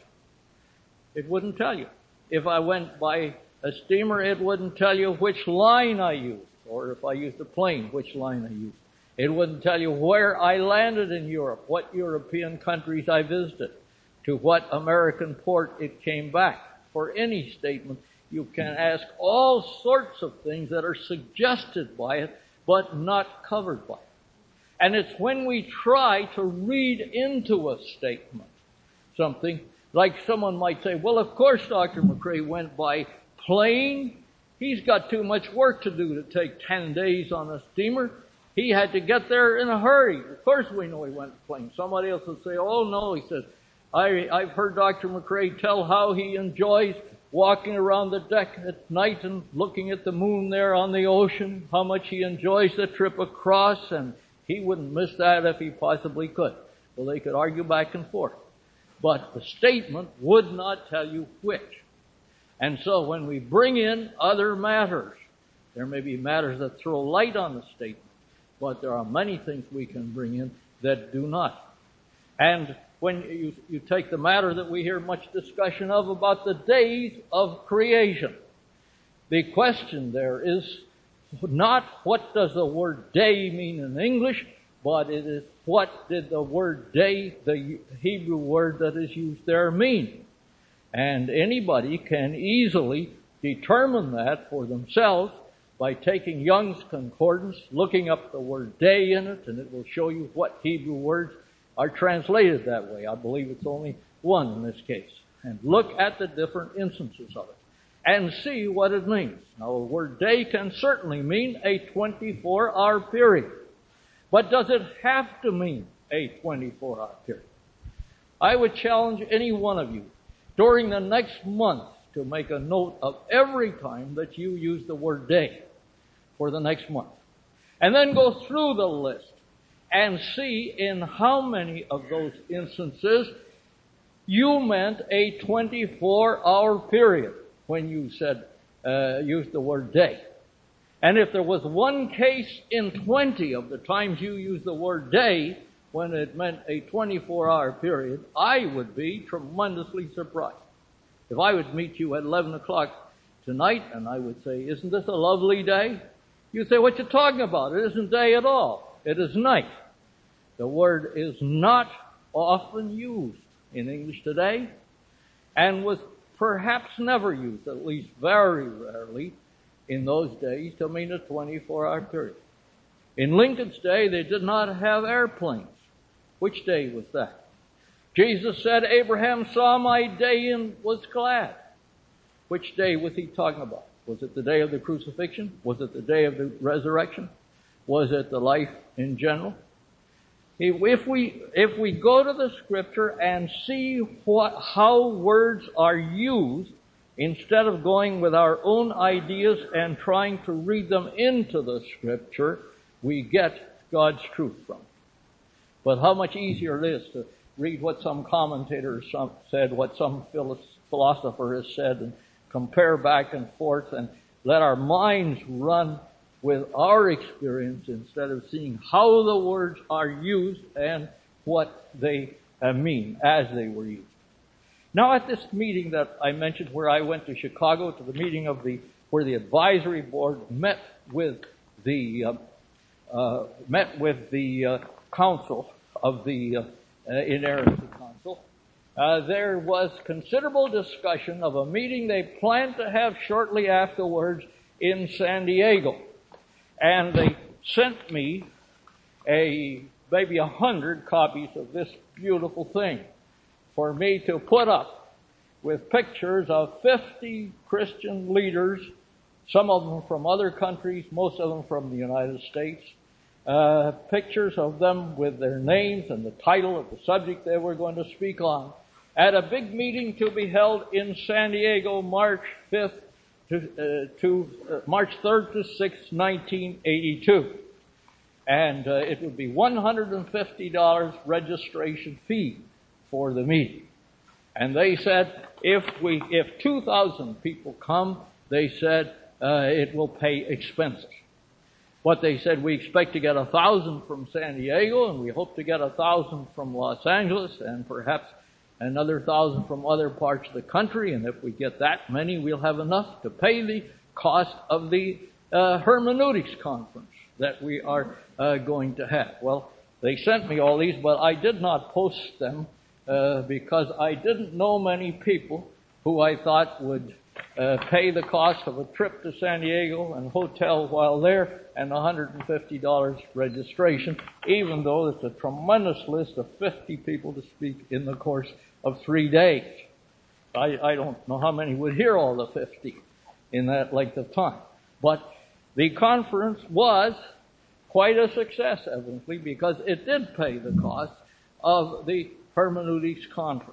It wouldn't tell you. If I went by a steamer, it wouldn't tell you which line I used, or if I used a plane, which line I used. It wouldn't tell you where I landed in Europe, what European countries I visited, to what American port it came back. For any statement, you can ask all sorts of things that are suggested by it, but not covered by it. And it's when we try to read into a statement something, like someone might say, well, of course Doctor McCrae went by plane. He's got too much work to do to take ten days on a steamer. He had to get there in a hurry. Of course we know he went plane. Somebody else would say, oh no, he says, I, I've heard Doctor McCrae tell how he enjoys walking around the deck at night and looking at the moon there on the ocean, how much he enjoys the trip across, and he wouldn't miss that if he possibly could. Well, they could argue back and forth. But the statement would not tell you which. And so when we bring in other matters, there may be matters that throw light on the statement, but there are many things we can bring in that do not. And when you, you take the matter that we hear much discussion of about the days of creation, the question there is not what does the word day mean in English, but it is what did the word day, the Hebrew word that is used there, mean. And anybody can easily determine that for themselves by taking Young's Concordance, looking up the word day in it, and it will show you what Hebrew words are translated that way. I believe it's only one in this case. And look at the different instances of it and see what it means. Now, the word day can certainly mean a twenty-four hour period. But does it have to mean a twenty-four hour period? I would challenge any one of you during the next month to make a note of every time that you use the word day for the next month. And then go through the list and see in how many of those instances you meant a twenty-four hour period when you said, uh, used the word day. And if there was one case in twenty of the times you used the word day when it meant a twenty-four hour period, I would be tremendously surprised. If I would meet you at eleven o'clock tonight and I would say, isn't this a lovely day? You'd say, what you talking about? It isn't day at all. It is night. The word is not often used in English today and was perhaps never used, at least very rarely, in those days to mean a twenty-four hour period. In Lincoln's day, they did not have airplanes. Which day was that? Jesus said, Abraham saw my day and was glad. Which day was he talking about? Was it the day of the crucifixion? Was it the day of the resurrection? Was it the life in general? If we, if we go to the Scripture and see what, how words are used, instead of going with our own ideas and trying to read them into the Scripture, we get God's truth from it. But how much easier it is to read what some commentator said, what some philosopher has said, and compare back and forth and let our minds run with our experience instead of seeing how the words are used and what they uh, mean as they were used. Now, at this meeting that I mentioned where I went to Chicago, to the meeting of the where the advisory board met with the uh, uh, met with the uh, council of the uh, uh, Inerrancy Council, uh, there was considerable discussion of a meeting they planned to have shortly afterwards in San Diego. And they sent me a maybe a hundred copies of this beautiful thing for me to put up with pictures of fifty Christian leaders, some of them from other countries, most of them from the United States, uh, pictures of them with their names and the title of the subject they were going to speak on, at a big meeting to be held in San Diego, March fifth, To, uh, to uh, March third to sixth, nineteen eighty-two. And uh, it would be one hundred fifty dollars registration fee for the meeting. And they said if we, if two thousand people come, they said uh, it will pay expenses. But they said we expect to get a thousand from San Diego, and we hope to get a thousand from Los Angeles, and perhaps another thousand from other parts of the country, and if we get that many, we'll have enough to pay the cost of the uh, hermeneutics conference that we are uh, going to have. Well, they sent me all these, but I did not post them uh, because I didn't know many people who I thought would uh, pay the cost of a trip to San Diego and hotel while there and one hundred fifty dollars registration, even though it's a tremendous list of fifty people to speak in the course of three days. I, I don't know how many would hear all the fifty in that length of time. But the conference was quite a success, evidently, because it did pay the cost of the hermeneutics conference.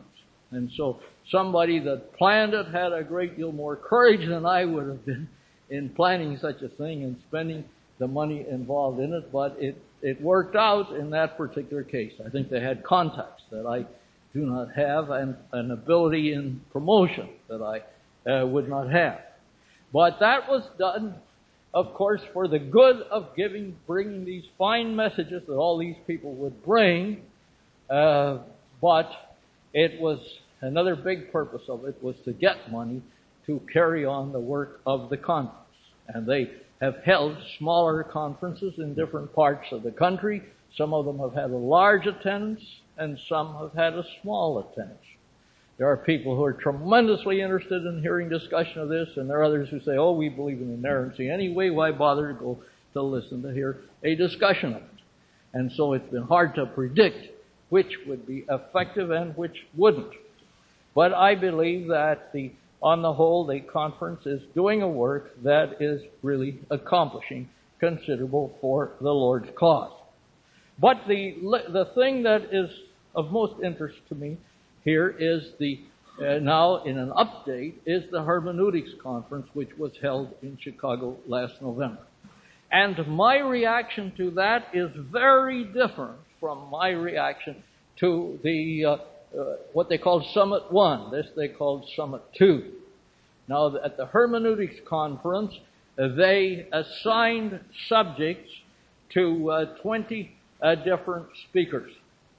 And so somebody that planned it had a great deal more courage than I would have been in planning such a thing and spending the money involved in it, but it, it worked out in that particular case. I think they had contacts that I do not have and an ability in promotion that I uh, would not have. But that was done, of course, for the good of giving, bringing these fine messages that all these people would bring, uh, but it was, another big purpose of it was to get money to carry on the work of the conference. And they have held smaller conferences in different parts of the country. Some of them have had a large attendance, and some have had a small attendance. There are people who are tremendously interested in hearing discussion of this, and there are others who say, oh, we believe in inerrancy anyway, why bother to go to listen to hear a discussion of it? And so it's been hard to predict which would be effective and which wouldn't. But I believe that the on the whole, the conference is doing a work that is really accomplishing considerable for the Lord's cause. But the the thing that is of most interest to me here is the, uh, now in an update, is the Hermeneutics Conference, which was held in Chicago last November. And my reaction to that is very different from my reaction to the uh, uh, what they called Summit One. This they called Summit Two. Now, at the Hermeneutics Conference, uh, they assigned subjects to uh, twenty uh, different speakers,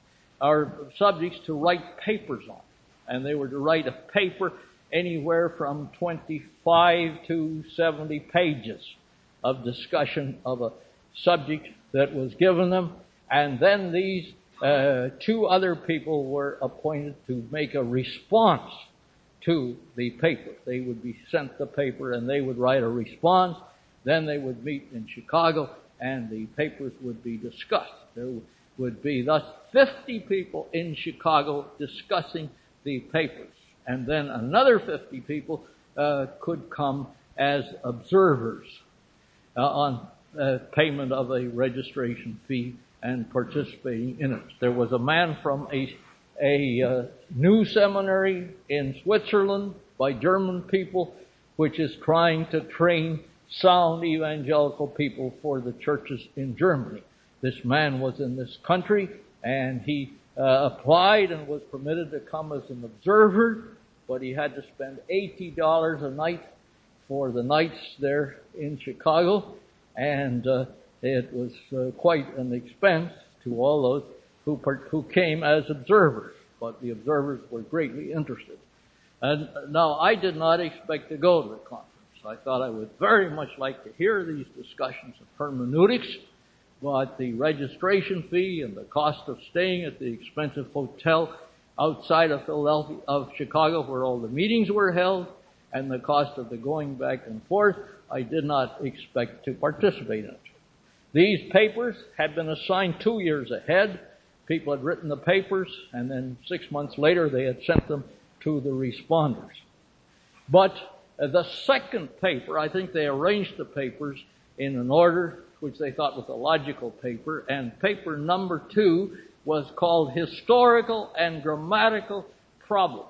or subjects to write papers on. And they were to write a paper anywhere from twenty-five to seventy pages of discussion of a subject that was given them. And then these uh, two other people were appointed to make a response to the paper. They would be sent the paper and they would write a response. Then they would meet in Chicago and the papers would be discussed. There would be thus fifty people in Chicago discussing the papers. And then another fifty people uh, could come as observers uh, on uh, payment of a registration fee and participating in it. There was a man from a a uh, new seminary in Switzerland by German people, which is trying to train sound evangelical people for the churches in Germany. This man was in this country, and he uh, applied and was permitted to come as an observer, but he had to spend eighty dollars a night for the nights there in Chicago, and uh, it was uh, quite an expense to all those who part- who came as observers, but the observers were greatly interested. And now, I did not expect to go to the conference. I thought I would very much like to hear these discussions of hermeneutics, but the registration fee and the cost of staying at the expensive hotel outside of Philadelphia, of Chicago, where all the meetings were held, and the cost of the going back and forth, I did not expect to participate in it. These papers had been assigned two years ahead. People had written the papers, and then six months later they had sent them to the responders. But uh, the second paper, I think they arranged the papers in an order which they thought was a logical paper, and paper number two was called Historical and Grammatical Problems.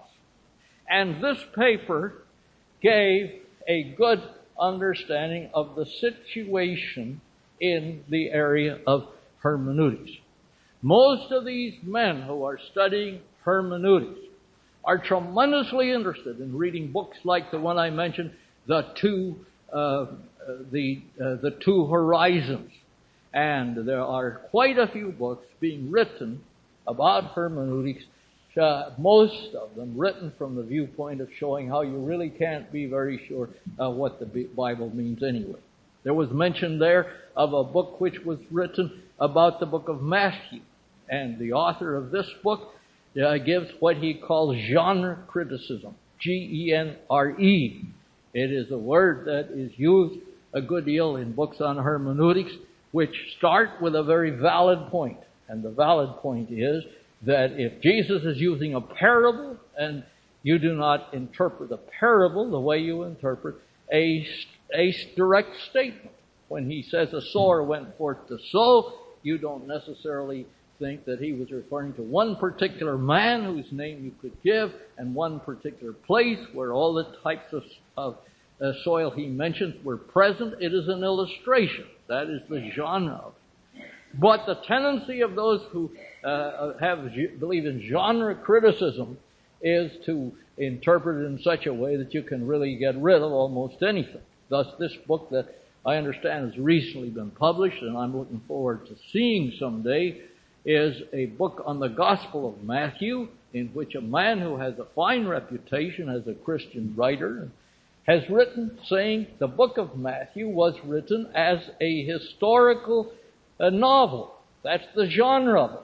And this paper gave a good understanding of the situation in the area of hermeneutics. Most of these men who are studying hermeneutics are tremendously interested in reading books like the one I mentioned, the two, uh, the uh, the two horizons, and there are quite a few books being written about hermeneutics. Uh, most of them written from the viewpoint of showing how you really can't be very sure uh, what the Bible means anyway. There was mention there of a book which was written about the book of Matthew, and the author of this book uh, gives what he calls genre criticism, G E N R E. It is a word that is used a good deal in books on hermeneutics, which start with a very valid point. And the valid point is that if Jesus is using a parable and you do not interpret a parable the way you interpret a, a direct statement, when he says a sower went forth to sow, you don't necessarily think that he was referring to one particular man whose name you could give and one particular place where all the types of, of uh, soil he mentions were present. It is an illustration. That is the genre of it. But the tendency of those who uh, have believe in genre criticism is to interpret it in such a way that you can really get rid of almost anything. Thus, this book that I understand has recently been published, and I'm looking forward to seeing someday, is a book on the Gospel of Matthew, in which a man who has a fine reputation as a Christian writer has written, saying the book of Matthew was written as a historical uh, novel. That's the genre of it.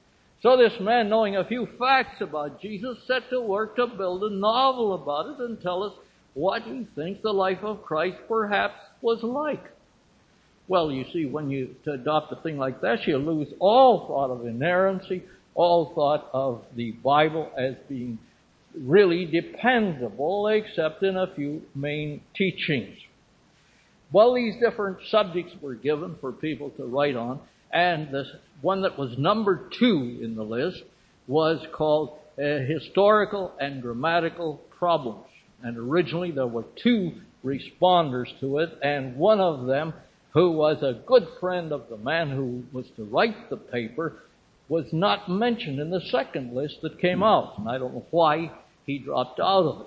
So this man, knowing a few facts about Jesus, set to work to build a novel about it and tell us what he thinks the life of Christ perhaps was like. Well, you see, when you to adopt a thing like that, you lose all thought of inerrancy, all thought of the Bible as being really dependable, except in a few main teachings. Well, these different subjects were given for people to write on, and the one that was number two in the list was called uh, Historical and Grammatical Problems. And originally there were two responders to it, and one of them, who was a good friend of the man who was to write the paper, was not mentioned in the second list that came out. And I don't know why he dropped out of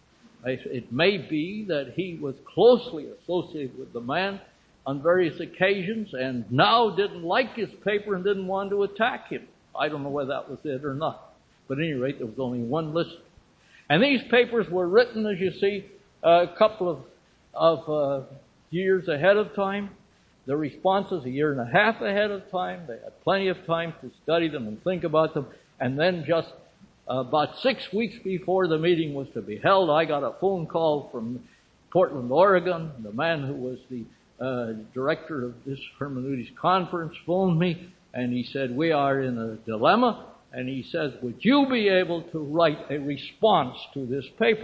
it. It may be that he was closely associated with the man on various occasions and now didn't like his paper and didn't want to attack him. I don't know whether that was it or not. But at any rate, there was only one list. And these papers were written, as you see, a couple of, of uh, years ahead of time. The responses a year and a half ahead of time. They had plenty of time to study them and think about them. And then just uh, about six weeks before the meeting was to be held, I got a phone call from Portland, Oregon. The man who was the uh, director of this hermeneutics conference phoned me, and he said, we are in a dilemma. And he says, would you be able to write a response to this paper?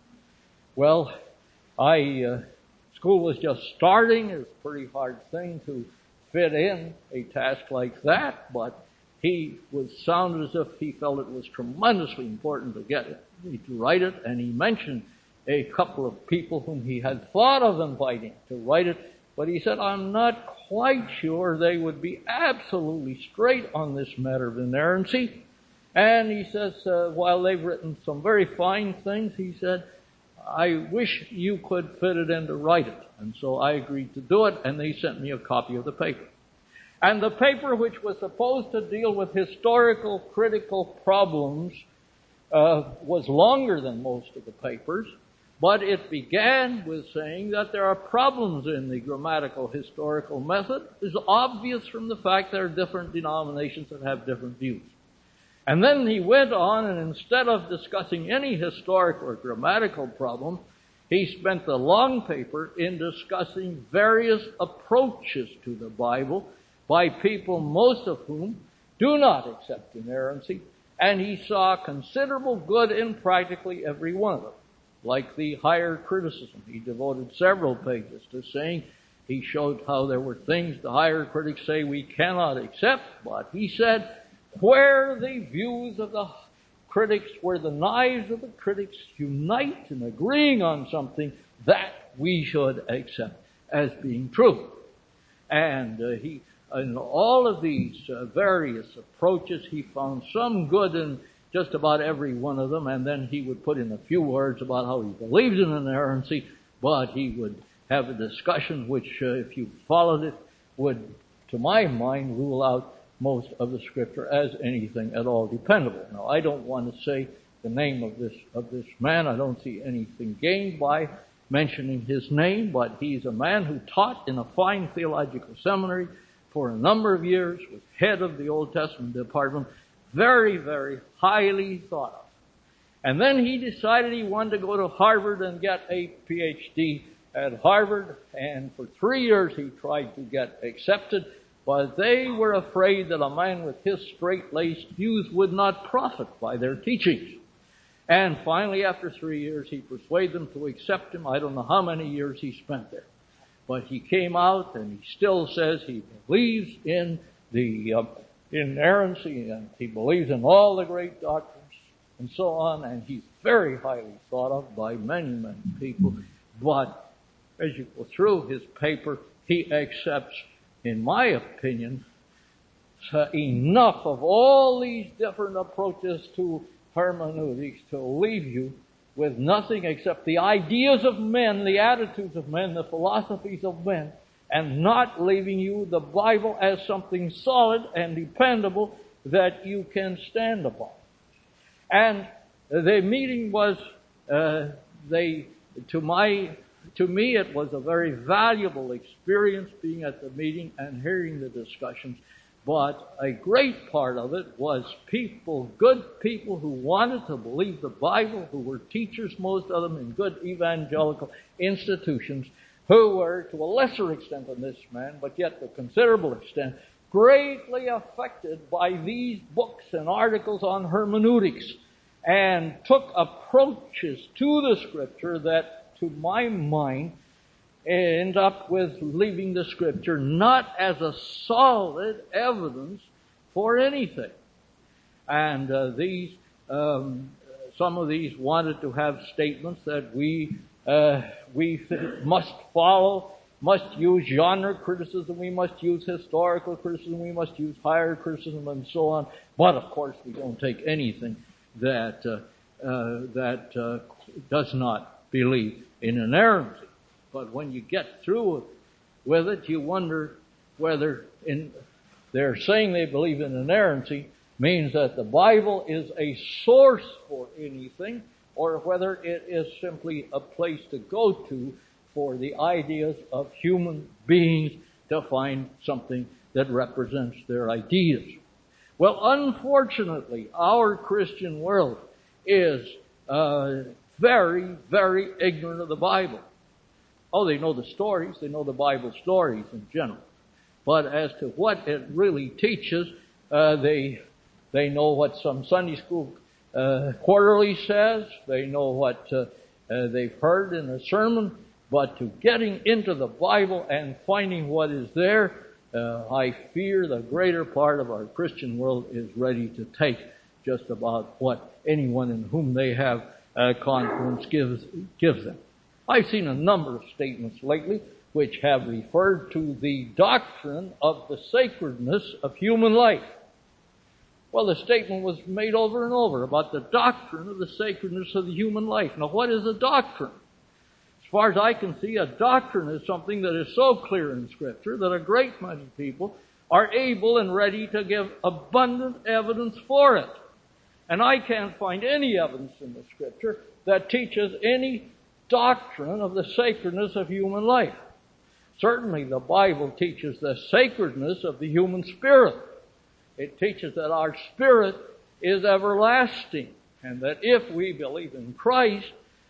Well, I, uh, school was just starting. It was a pretty hard thing to fit in a task like that, but he was sounded as if he felt it was tremendously important to get it, to write it, and he mentioned a couple of people whom he had thought of inviting to write it, but he said, I'm not quite sure they would be absolutely straight on this matter of inerrancy. And he says, uh, while they've written some very fine things, he said, I wish you could fit it in to write it. And so I agreed to do it, and they sent me a copy of the paper. And the paper, which was supposed to deal with historical critical problems, uh, was longer than most of the papers. But it began with saying that there are problems in the grammatical historical method. It's obvious from the fact there are different denominations that have different views. And then he went on, and instead of discussing any historical or grammatical problem, he spent the long paper in discussing various approaches to the Bible by people, most of whom do not accept inerrancy, and he saw considerable good in practically every one of them. Like the higher criticism, he devoted several pages to saying, he showed how there were things the higher critics say we cannot accept, but he said, where the views of the critics, where the knives of the critics unite in agreeing on something, that we should accept as being true. And uh, he, in all of these uh, various approaches, he found some good in just about every one of them, and then he would put in a few words about how he believed in inerrancy, but he would have a discussion which, uh, if you followed it, would, to my mind, rule out most of the Scripture as anything at all dependable. Now, I don't want to say the name of this of this man. I don't see anything gained by mentioning his name, but he's a man who taught in a fine theological seminary for a number of years, was head of the Old Testament department, very, very highly thought of. And then he decided he wanted to go to Harvard and get a P H D at Harvard, and for three years he tried to get accepted, but they were afraid that a man with his straight-laced views would not profit by their teachings. And finally, after three years, he persuaded them to accept him. I don't know how many years he spent there. But he came out, and he still says he believes in the uh, inerrancy, and he believes in all the great doctrines and so on, and he's very highly thought of by many, many people. But as you go through his paper, he accepts, in my opinion, enough of all these different approaches to hermeneutics to leave you with nothing except the ideas of men, the attitudes of men, the philosophies of men, and not leaving you the Bible as something solid and dependable that you can stand upon. And the meeting was, uh, they, to my, to me, it was a very valuable experience being at the meeting and hearing the discussions. But a great part of it was people, good people who wanted to believe the Bible, who were teachers, most of them in good evangelical institutions, who were, to a lesser extent than this man, but yet to a considerable extent, greatly affected by these books and articles on hermeneutics, and took approaches to the Scripture that, to my mind, end up with leaving the Scripture not as a solid evidence for anything. And uh, these, um, some of these wanted to have statements that we uh, we must follow, must use genre criticism, we must use historical criticism, we must use higher criticism, and so on. But of course, we don't take anything that uh, uh, that uh, does not believe in inerrancy. But when you get through with it, you wonder whether in they're saying they believe in inerrancy means that the Bible is a source for anything, or whether it is simply a place to go to for the ideas of human beings to find something that represents their ideas. Well, unfortunately, our Christian world is uh, very, very ignorant of the Bible. Oh, they know the stories, they know the Bible stories in general. But as to what it really teaches, uh, they they know what some Sunday school uh, quarterly says, they know what uh, uh, they've heard in a sermon, but to getting into the Bible and finding what is there, uh, I fear the greater part of our Christian world is ready to take just about what anyone in whom they have uh, confidence gives gives them. I've seen a number of statements lately which have referred to the doctrine of the sacredness of human life. Well, the statement was made over and over about the doctrine of the sacredness of the human life. Now, what is a doctrine? As far as I can see, a doctrine is something that is so clear in Scripture that a great many people are able and ready to give abundant evidence for it. And I can't find any evidence in the Scripture that teaches any doctrine of the sacredness of human life. Certainly the Bible teaches the sacredness of the human spirit. It teaches that our spirit is everlasting, and that if we believe in Christ,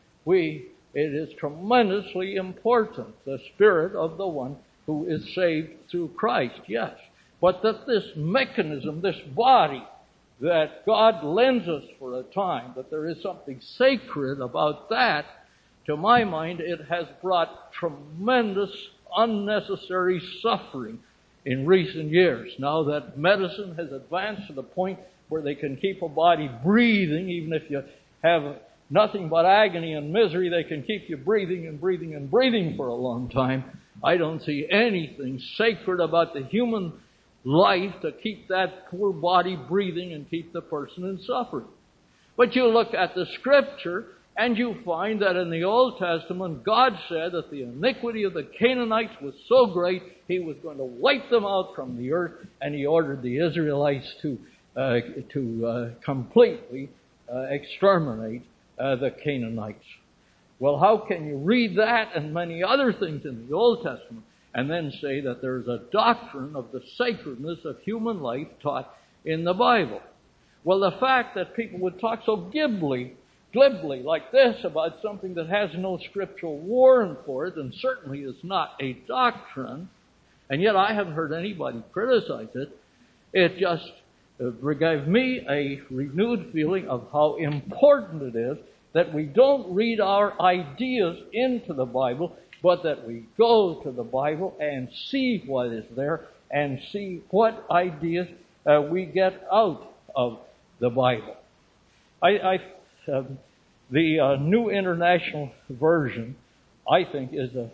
we it is tremendously important, the spirit of the one who is saved through Christ, yes. But that this mechanism, this body that God lends us for a time, that there is something sacred about that, to my mind, it has brought tremendous unnecessary suffering in recent years. Now that medicine has advanced to the point where they can keep a body breathing, even if you have nothing but agony and misery, they can keep you breathing and breathing and breathing for a long time. I don't see anything sacred about the human life to keep that poor body breathing and keep the person in suffering. But you look at the Scripture, and you find that in the Old Testament, God said that the iniquity of the Canaanites was so great, He was going to wipe them out from the earth, and He ordered the Israelites to uh, to uh, completely uh, exterminate uh, the Canaanites. Well, how can you read that and many other things in the Old Testament and then say that there's a doctrine of the sacredness of human life taught in the Bible? Well, the fact that people would talk so glibly glibly like this about something that has no scriptural warrant for it, and certainly is not a doctrine, and yet I haven't heard anybody criticize it, it just uh, gave me a renewed feeling of how important it is that we don't read our ideas into the Bible, but that we go to the Bible and see what is there and see what ideas uh, we get out of the Bible. I, I uh, the uh, New International Version, I think, is a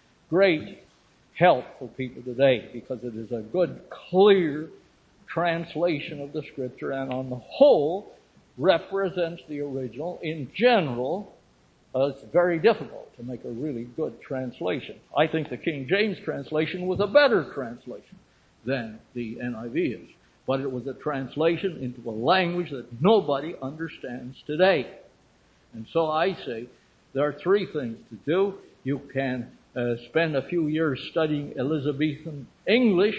great help for people today because it is a good, clear translation of the Scripture, and on the whole represents the original. In general, uh, it's very difficult to make a really good translation. I think the King James translation was a better translation than the N I V is, but it was a translation into a language that nobody understands today. And so I say there are three things to do. You can uh, spend a few years studying Elizabethan English,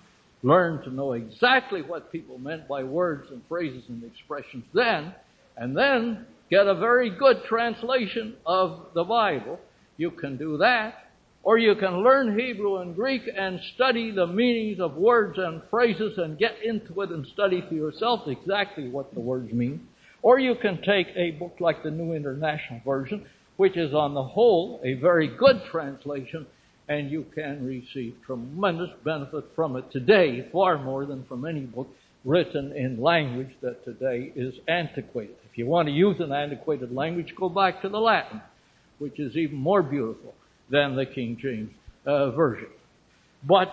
learn to know exactly what people meant by words and phrases and expressions then, and then get a very good translation of the Bible. You can do that. Or you can learn Hebrew and Greek and study the meanings of words and phrases and get into it and study for yourself exactly what the words mean. Or you can take a book like the New International Version, which is on the whole a very good translation, and you can receive tremendous benefit from it today, far more than from any book written in language that today is antiquated. If you want to use an antiquated language, go back to the Latin, which is even more beautiful than the King James uh, Version. But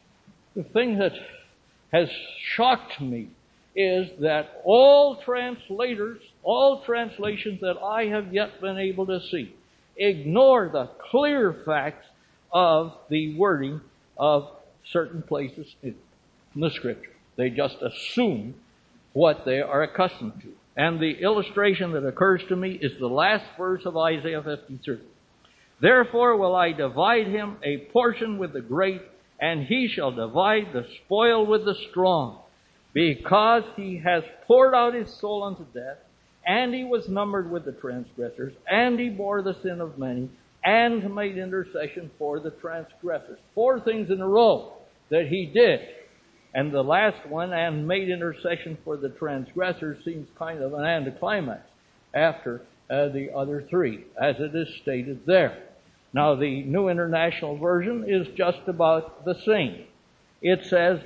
the thing that has shocked me is that all translators, all translations that I have yet been able to see, ignore the clear facts of the wording of certain places in the Scripture. They just assume what they are accustomed to. And the illustration that occurs to me is the last verse of Isaiah fifty-three. Therefore will I divide him a portion with the great, and he shall divide the spoil with the strong, because he has poured out his soul unto death, and he was numbered with the transgressors, and he bore the sin of many, and made intercession for the transgressors. Four things in a row that he did. And the last one, and made intercession for the transgressors, seems kind of an anticlimax after uh, the other three, as it is stated there. Now, the New International Version is just about the same. It says,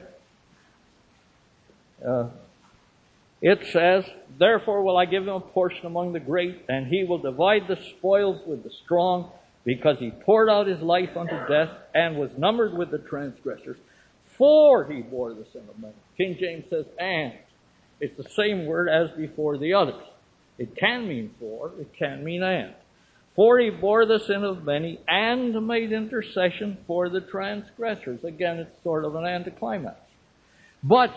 uh, it says, therefore will I give him a portion among the great, and he will divide the spoils with the strong, because he poured out his life unto death, and was numbered with the transgressors. For he bore the sin of many. King James says, and. It's the same word as before the others. It can mean for, it can mean and. For he bore the sin of many, and made intercession for the transgressors. Again, it's sort of an anticlimax. But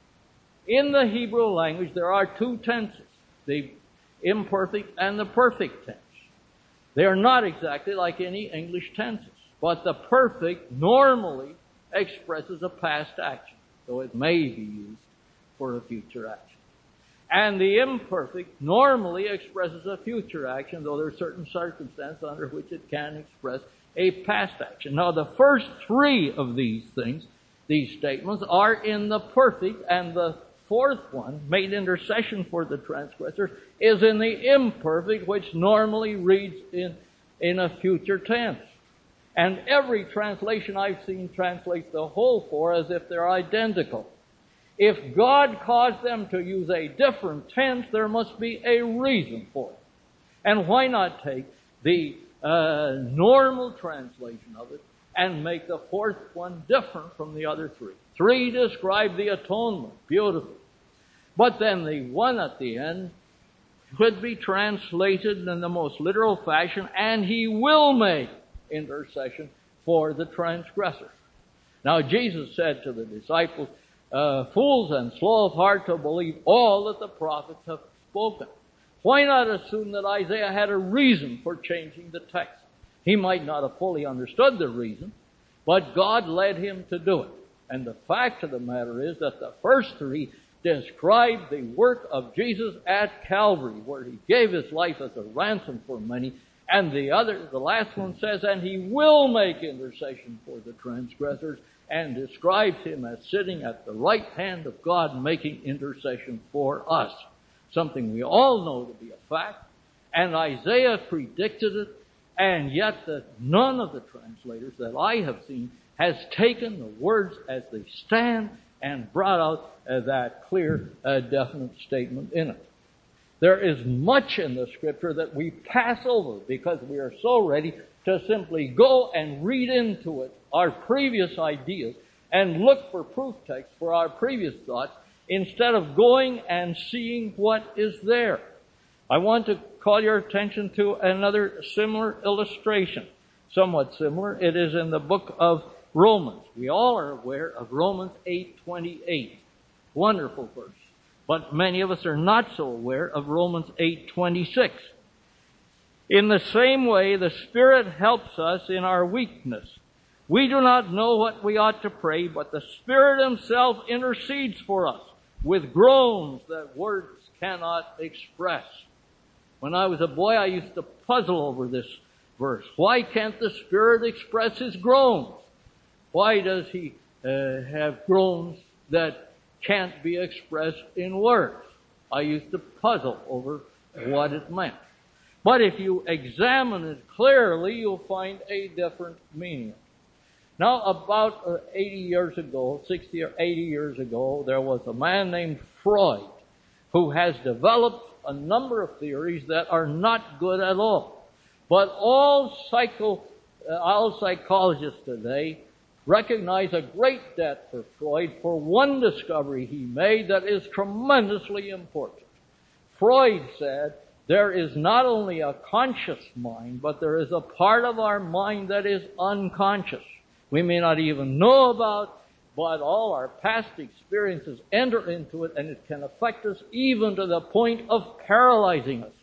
in the Hebrew language, there are two tenses, the imperfect and the perfect tense. They are not exactly like any English tenses, but the perfect normally expresses a past action, though it may be used for a future action. And the imperfect normally expresses a future action, though there are certain circumstances under which it can express a past action. Now, the first three of these things, these statements, are in the perfect, and the fourth one, made intercession for the transgressors, is in the imperfect, which normally reads in, in a future tense. And every translation I've seen translates the whole four as if they're identical. If God caused them to use a different tense, there must be a reason for it. And why not take the uh, normal translation of it and make the fourth one different from the other three? Three describe the atonement, beautiful. But then the one at the end could be translated in the most literal fashion, and he will make intercession for the transgressors. Now, Jesus said to the disciples, uh, fools and slow of heart to believe all that the prophets have spoken. Why not assume that Isaiah had a reason for changing the text? He might not have fully understood the reason, but God led him to do it. And the fact of the matter is that the first three describe the work of Jesus at Calvary, where he gave his life as a ransom for many. And the other, the last one says, and he will make intercession for the transgressors, and describes him as sitting at the right hand of God making intercession for us. Something we all know to be a fact. And Isaiah predicted it, and yet the, none of the translators that I have seen has taken the words as they stand and brought out uh, that clear, uh, definite statement in it. There is much in the Scripture that we pass over because we are so ready to simply go and read into it our previous ideas and look for proof text for our previous thoughts instead of going and seeing what is there. I want to call your attention to another similar illustration, somewhat similar. It is in the book of Romans. We all are aware of Romans eight twenty-eight. Wonderful verse. But many of us are not so aware of Romans eight twenty-six. In the same way, the Spirit helps us in our weakness. We do not know what we ought to pray, but the Spirit Himself intercedes for us with groans that words cannot express. When I was a boy, I used to puzzle over this verse. Why can't the Spirit express His groans? Why does He uh, have groans that can't be expressed in words? I used to puzzle over what it meant. But if you examine it clearly, you'll find a different meaning. Now, about uh, eighty years ago, sixty or eighty years ago, there was a man named Freud who has developed a number of theories that are not good at all. But all psycho, uh, all psychologists today recognize a great debt for Freud for one discovery he made that is tremendously important. Freud said there is not only a conscious mind, but there is a part of our mind that is unconscious. We may not even know about, but all our past experiences enter into it, and it can affect us even to the point of paralyzing us.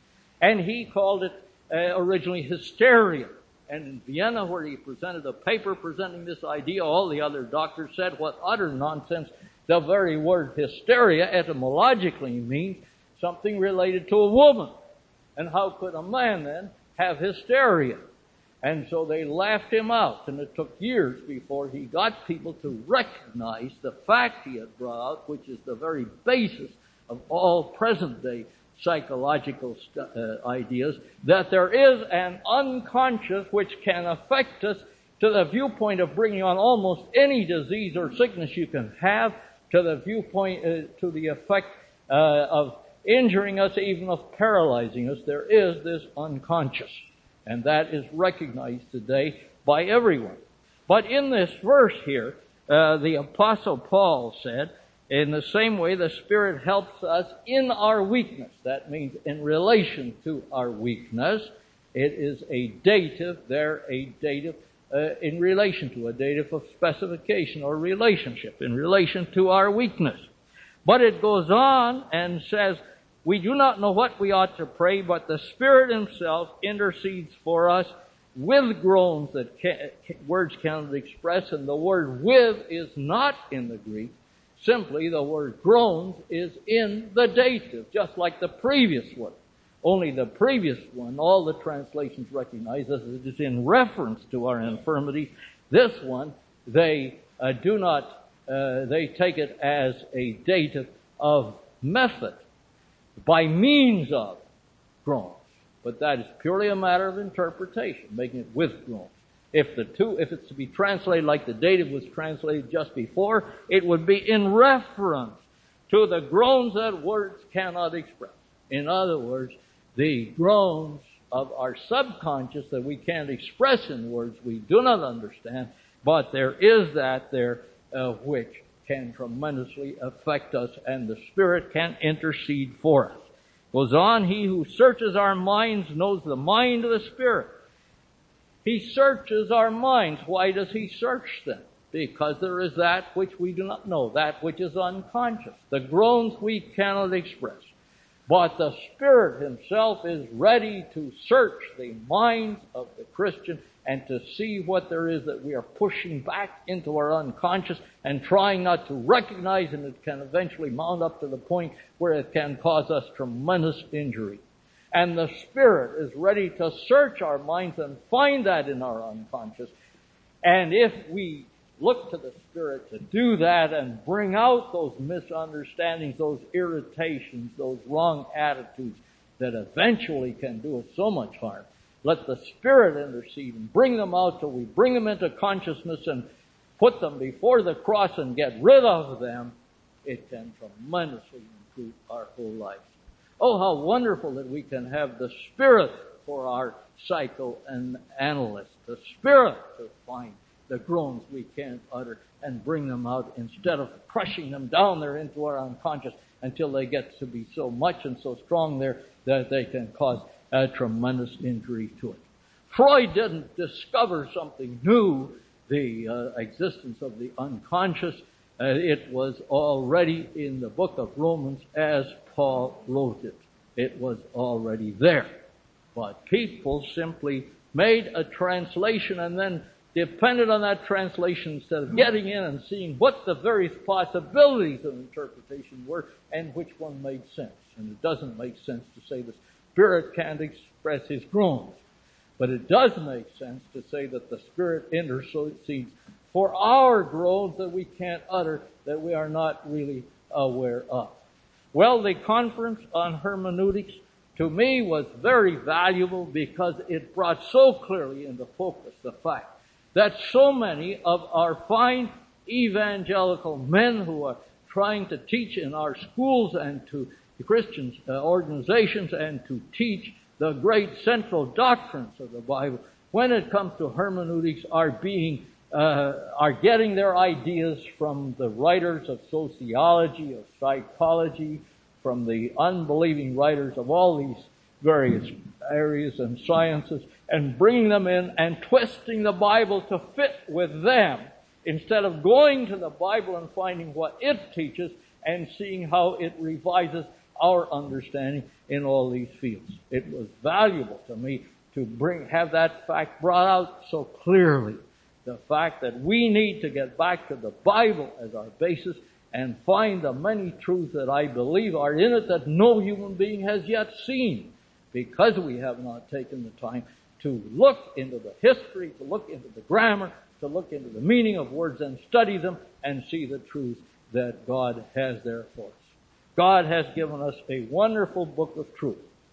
And he called it uh, originally hysteria. And in Vienna, where he presented a paper presenting this idea, all the other doctors said, what utter nonsense. The very word hysteria etymologically means something related to a woman. And how could a man then have hysteria? And so they laughed him out, and it took years before he got people to recognize the fact he had brought out, which is the very basis of all present-day psychological st- uh, ideas, that there is an unconscious which can affect us to the viewpoint of bringing on almost any disease or sickness you can have, to the viewpoint, uh, to the effect uh, of injuring us, even of paralyzing us. There is this unconscious. And that is recognized today by everyone. But in this verse here, uh, the Apostle Paul said, in the same way the Spirit helps us in our weakness. That means in relation to our weakness. It is a dative there, a dative uh, in relation to, a dative of specification or relationship, in relation to our weakness. But it goes on and says, we do not know what we ought to pray, but the Spirit Himself intercedes for us with groans that can, words cannot express. And the word with is not in the Greek. Simply, the word groans is in the dative, just like the previous one. Only the previous one, all the translations recognize as it is in reference to our infirmity. This one, they uh, do not, uh, they take it as a dative of method, by means of groans. But that is purely a matter of interpretation, making it with groans. If the two, if it's to be translated like the dative was translated just before, it would be in reference to the groans that words cannot express. In other words, the groans of our subconscious that we can't express in words, we do not understand, but there is that there uh, which can tremendously affect us, and the Spirit can intercede for us. Goes on, he who searches our minds knows the mind of the Spirit. He searches our minds. Why does He search them? Because there is that which we do not know, that which is unconscious, the groans we cannot express. But the Spirit Himself is ready to search the minds of the Christian and to see what there is that we are pushing back into our unconscious and trying not to recognize, and it can eventually mount up to the point where it can cause us tremendous injury. And the Spirit is ready to search our minds and find that in our unconscious. And if we look to the Spirit to do that and bring out those misunderstandings, those irritations, those wrong attitudes that eventually can do us so much harm, let the Spirit intercede and bring them out till we bring them into consciousness and put them before the cross and get rid of them, it can tremendously improve our whole life. Oh, how wonderful that we can have the Spirit for our psychoanalyst, the Spirit to find the groans we can't utter and bring them out instead of crushing them down there into our unconscious until they get to be so much and so strong there that they can cause a tremendous injury to it. Freud didn't discover something new, the uh, existence of the unconscious. Uh, it was already in the book of Romans as Paul wrote it. It was already there. But people simply made a translation and then depended on that translation instead of getting in and seeing what the various possibilities of interpretation were and which one made sense. And it doesn't make sense to say the Spirit can't express His groans. But it does make sense to say that the Spirit intercedes for our groans that we can't utter, that we are not really aware of. Well, the conference on hermeneutics, to me, was very valuable because it brought so clearly into focus the fact that so many of our fine evangelical men who are trying to teach in our schools and to Christian uh, organizations and to teach the great central doctrines of the Bible, when it comes to hermeneutics, are being uh, are getting their ideas from the writers of sociology, of psychology, from the unbelieving writers of all these various areas and sciences, and bringing them in and twisting the Bible to fit with them, instead of going to the Bible and finding what it teaches and seeing how it revises our understanding in all these fields. It was valuable to me to bring have that fact brought out so clearly. The fact that we need to get back to the Bible as our basis and find the many truths that I believe are in it that no human being has yet seen, because we have not taken the time to look into the history, to look into the grammar, to look into the meaning of words and study them and see the truths that God has there for us. God has given us a wonderful book of truth,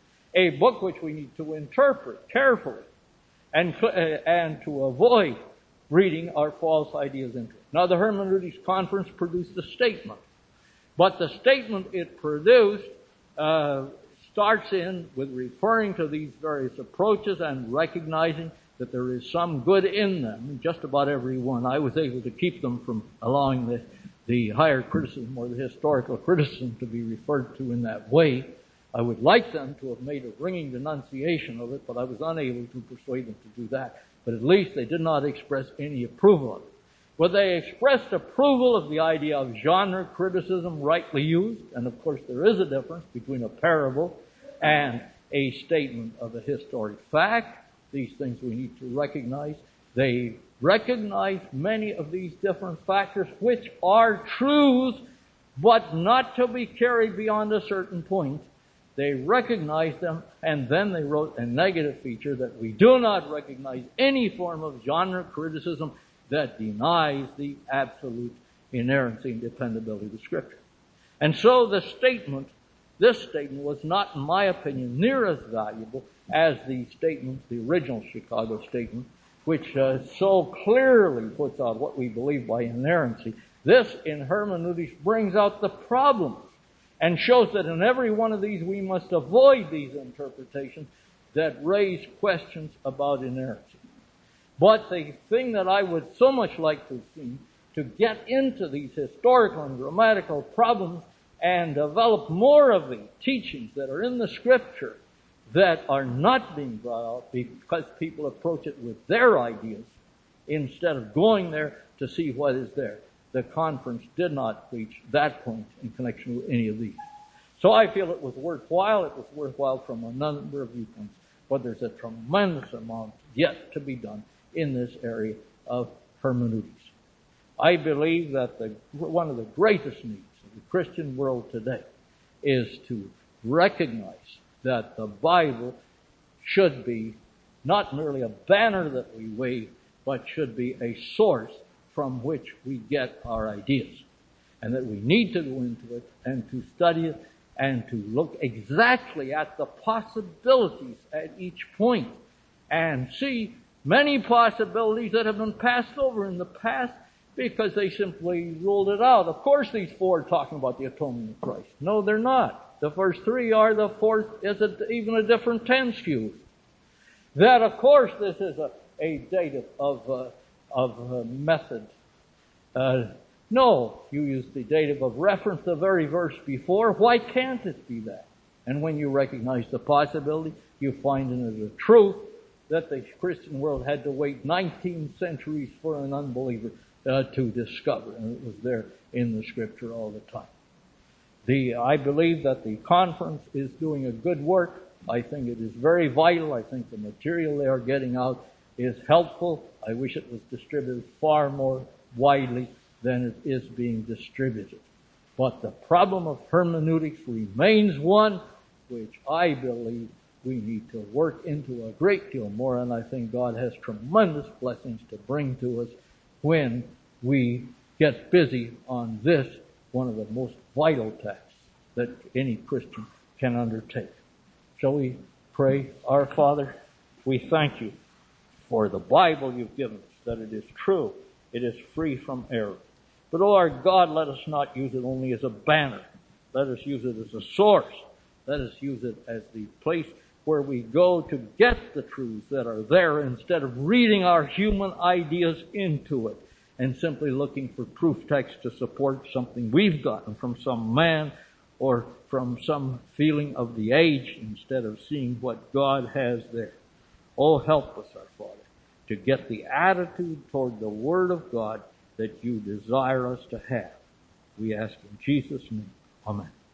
a book which we need to interpret carefully and, and to avoid reading our false ideas into it. Now, the Hermeneutics Conference produced a statement, but the statement it produced uh, starts in with referring to these various approaches and recognizing that there is some good in them, just about every one. I was able to keep them from allowing the, the higher criticism or the historical criticism to be referred to in that way. I would like them to have made a ringing denunciation of it, but I was unable to persuade them to do that. But at least they did not express any approval of it. But they expressed approval of the idea of genre criticism rightly used, and of course there is a difference between a parable and a statement of a historic fact. These things we need to recognize. They recognize many of these different factors which are truths, but not to be carried beyond a certain point. They recognized them, and then they wrote a negative feature that we do not recognize any form of genre criticism that denies the absolute inerrancy and dependability of the Scripture. And so the statement, this statement was not, in my opinion, near as valuable as the statement, the original Chicago statement, which uh, so clearly puts out what we believe by inerrancy. This, in hermeneutics, brings out the problems and shows that in every one of these we must avoid these interpretations that raise questions about inerrancy. But the thing that I would so much like to see, to get into these historical and grammatical problems and develop more of the teachings that are in the Scripture that are not being brought out because people approach it with their ideas instead of going there to see what is there. The conference did not reach that point in connection with any of these. So I feel it was worthwhile. It was worthwhile from a number of viewpoints. But there's a tremendous amount yet to be done in this area of hermeneutics. I believe that the, one of the greatest needs of the Christian world today is to recognize that the Bible should be not merely a banner that we wave, but should be a source from which we get our ideas. And that we need to go into it and to study it and to look exactly at the possibilities at each point and see many possibilities that have been passed over in the past because they simply ruled it out. Of course these four are talking about the atonement of Christ. No, they're not. The first three are. The fourth is a, even a different tense used. That, of course, this is a, a dative of, uh, of uh, method. Uh, no, you use the dative of reference, the very verse before. Why can't it be that? And when you recognize the possibility, you find in it a truth that the Christian world had to wait nineteen centuries for an unbeliever uh, to discover. And it was there in the Scripture all the time. The, I believe that the conference is doing a good work. I think it is very vital. I think the material they are getting out is helpful. I wish it was distributed far more widely than it is being distributed. But the problem of hermeneutics remains one which I believe we need to work into a great deal more, and I think God has tremendous blessings to bring to us when we get busy on this, one of the most vital tasks that any Christian can undertake. Shall we pray? Our Father, we thank you for the Bible you've given us, that it is true, it is free from error. But, oh our God, let us not use it only as a banner. Let us use it as a source. Let us use it as the place where we go to get the truths that are there instead of reading our human ideas into it and simply looking for proof text to support something we've gotten from some man or from some feeling of the age instead of seeing what God has there. Oh, help us, our Father, to get the attitude toward the Word of God that you desire us to have. We ask in Jesus' name. Amen.